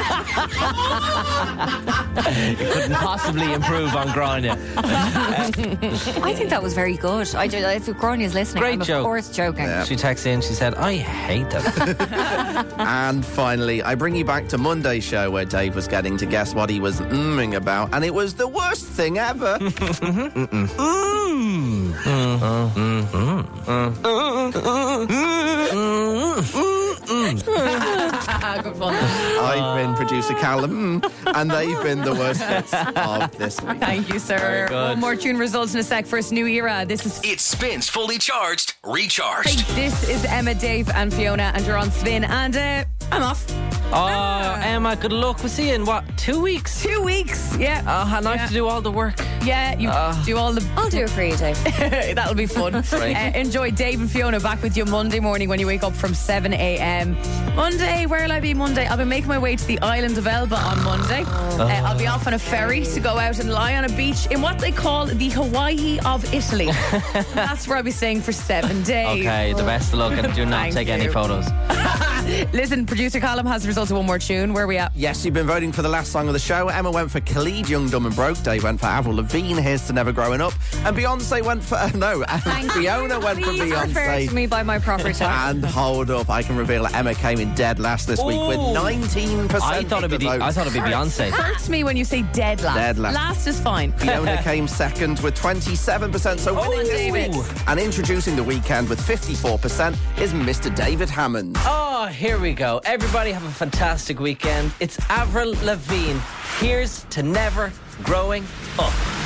couldn't possibly improve on Grania. I think that was very good. I do, if Grania's listening, Great I'm joke. of course joking. Yeah. She texted in, she said, I hate them. And finally, I bring you back to Monday's show where Dave was getting to guess what he was mmming about, and it was the worst thing ever. Good fun. I've been producer Callum, and they've been the worst bits of this week. Thank you, sir. Very good. One more tune results in a sec. First, New Era. This is It spins fully charged, recharged. This is Emma, Dave, and Fiona, and you're on Spin. And uh, I'm off. Oh, Emma, good luck. We'll see you in what, two weeks? Two weeks. Yeah. Oh, and I Yeah. have to do all the work. Yeah, you Uh. do all the. I'll do it for you, Dave. That'll be fun. Right. Uh, enjoy Dave and Fiona back with you Monday morning when you wake up from seven a.m. Monday, where'll I be Monday? I'll be making my way to the island of Elba on Monday. Uh, I'll be off on a ferry to go out and lie on a beach in what they call the Hawaii of Italy. That's where I'll be staying for seven days. Okay, the best of luck, and do not Thank take any you. photos. Listen, producer Callum has the results of one more tune. Where are we at? Yes, you've been voting for the last song of the show. Emma went for Khalid, Young, Dumb and Broke. Dave went for Avril Lavigne, Here's to Never Growing Up. And Beyonce went for... Uh, no, and Fiona went for Please refer to Beyonce. me by my proper title. And hold up, I can reveal that Emma came in dead last this week with Ooh. nineteen percent I thought of it'd be the the, I votes. thought it'd be Beyonce. Hurts me when you say dead last. Dead last. Last is fine. Fiona came second with twenty-seven percent. So winning this David. week and introducing the weekend with fifty-four percent is Mister David Hammond. Oh, here we go. Everybody have a fantastic weekend. It's Avril Lavigne. Here's to Never Growing Up.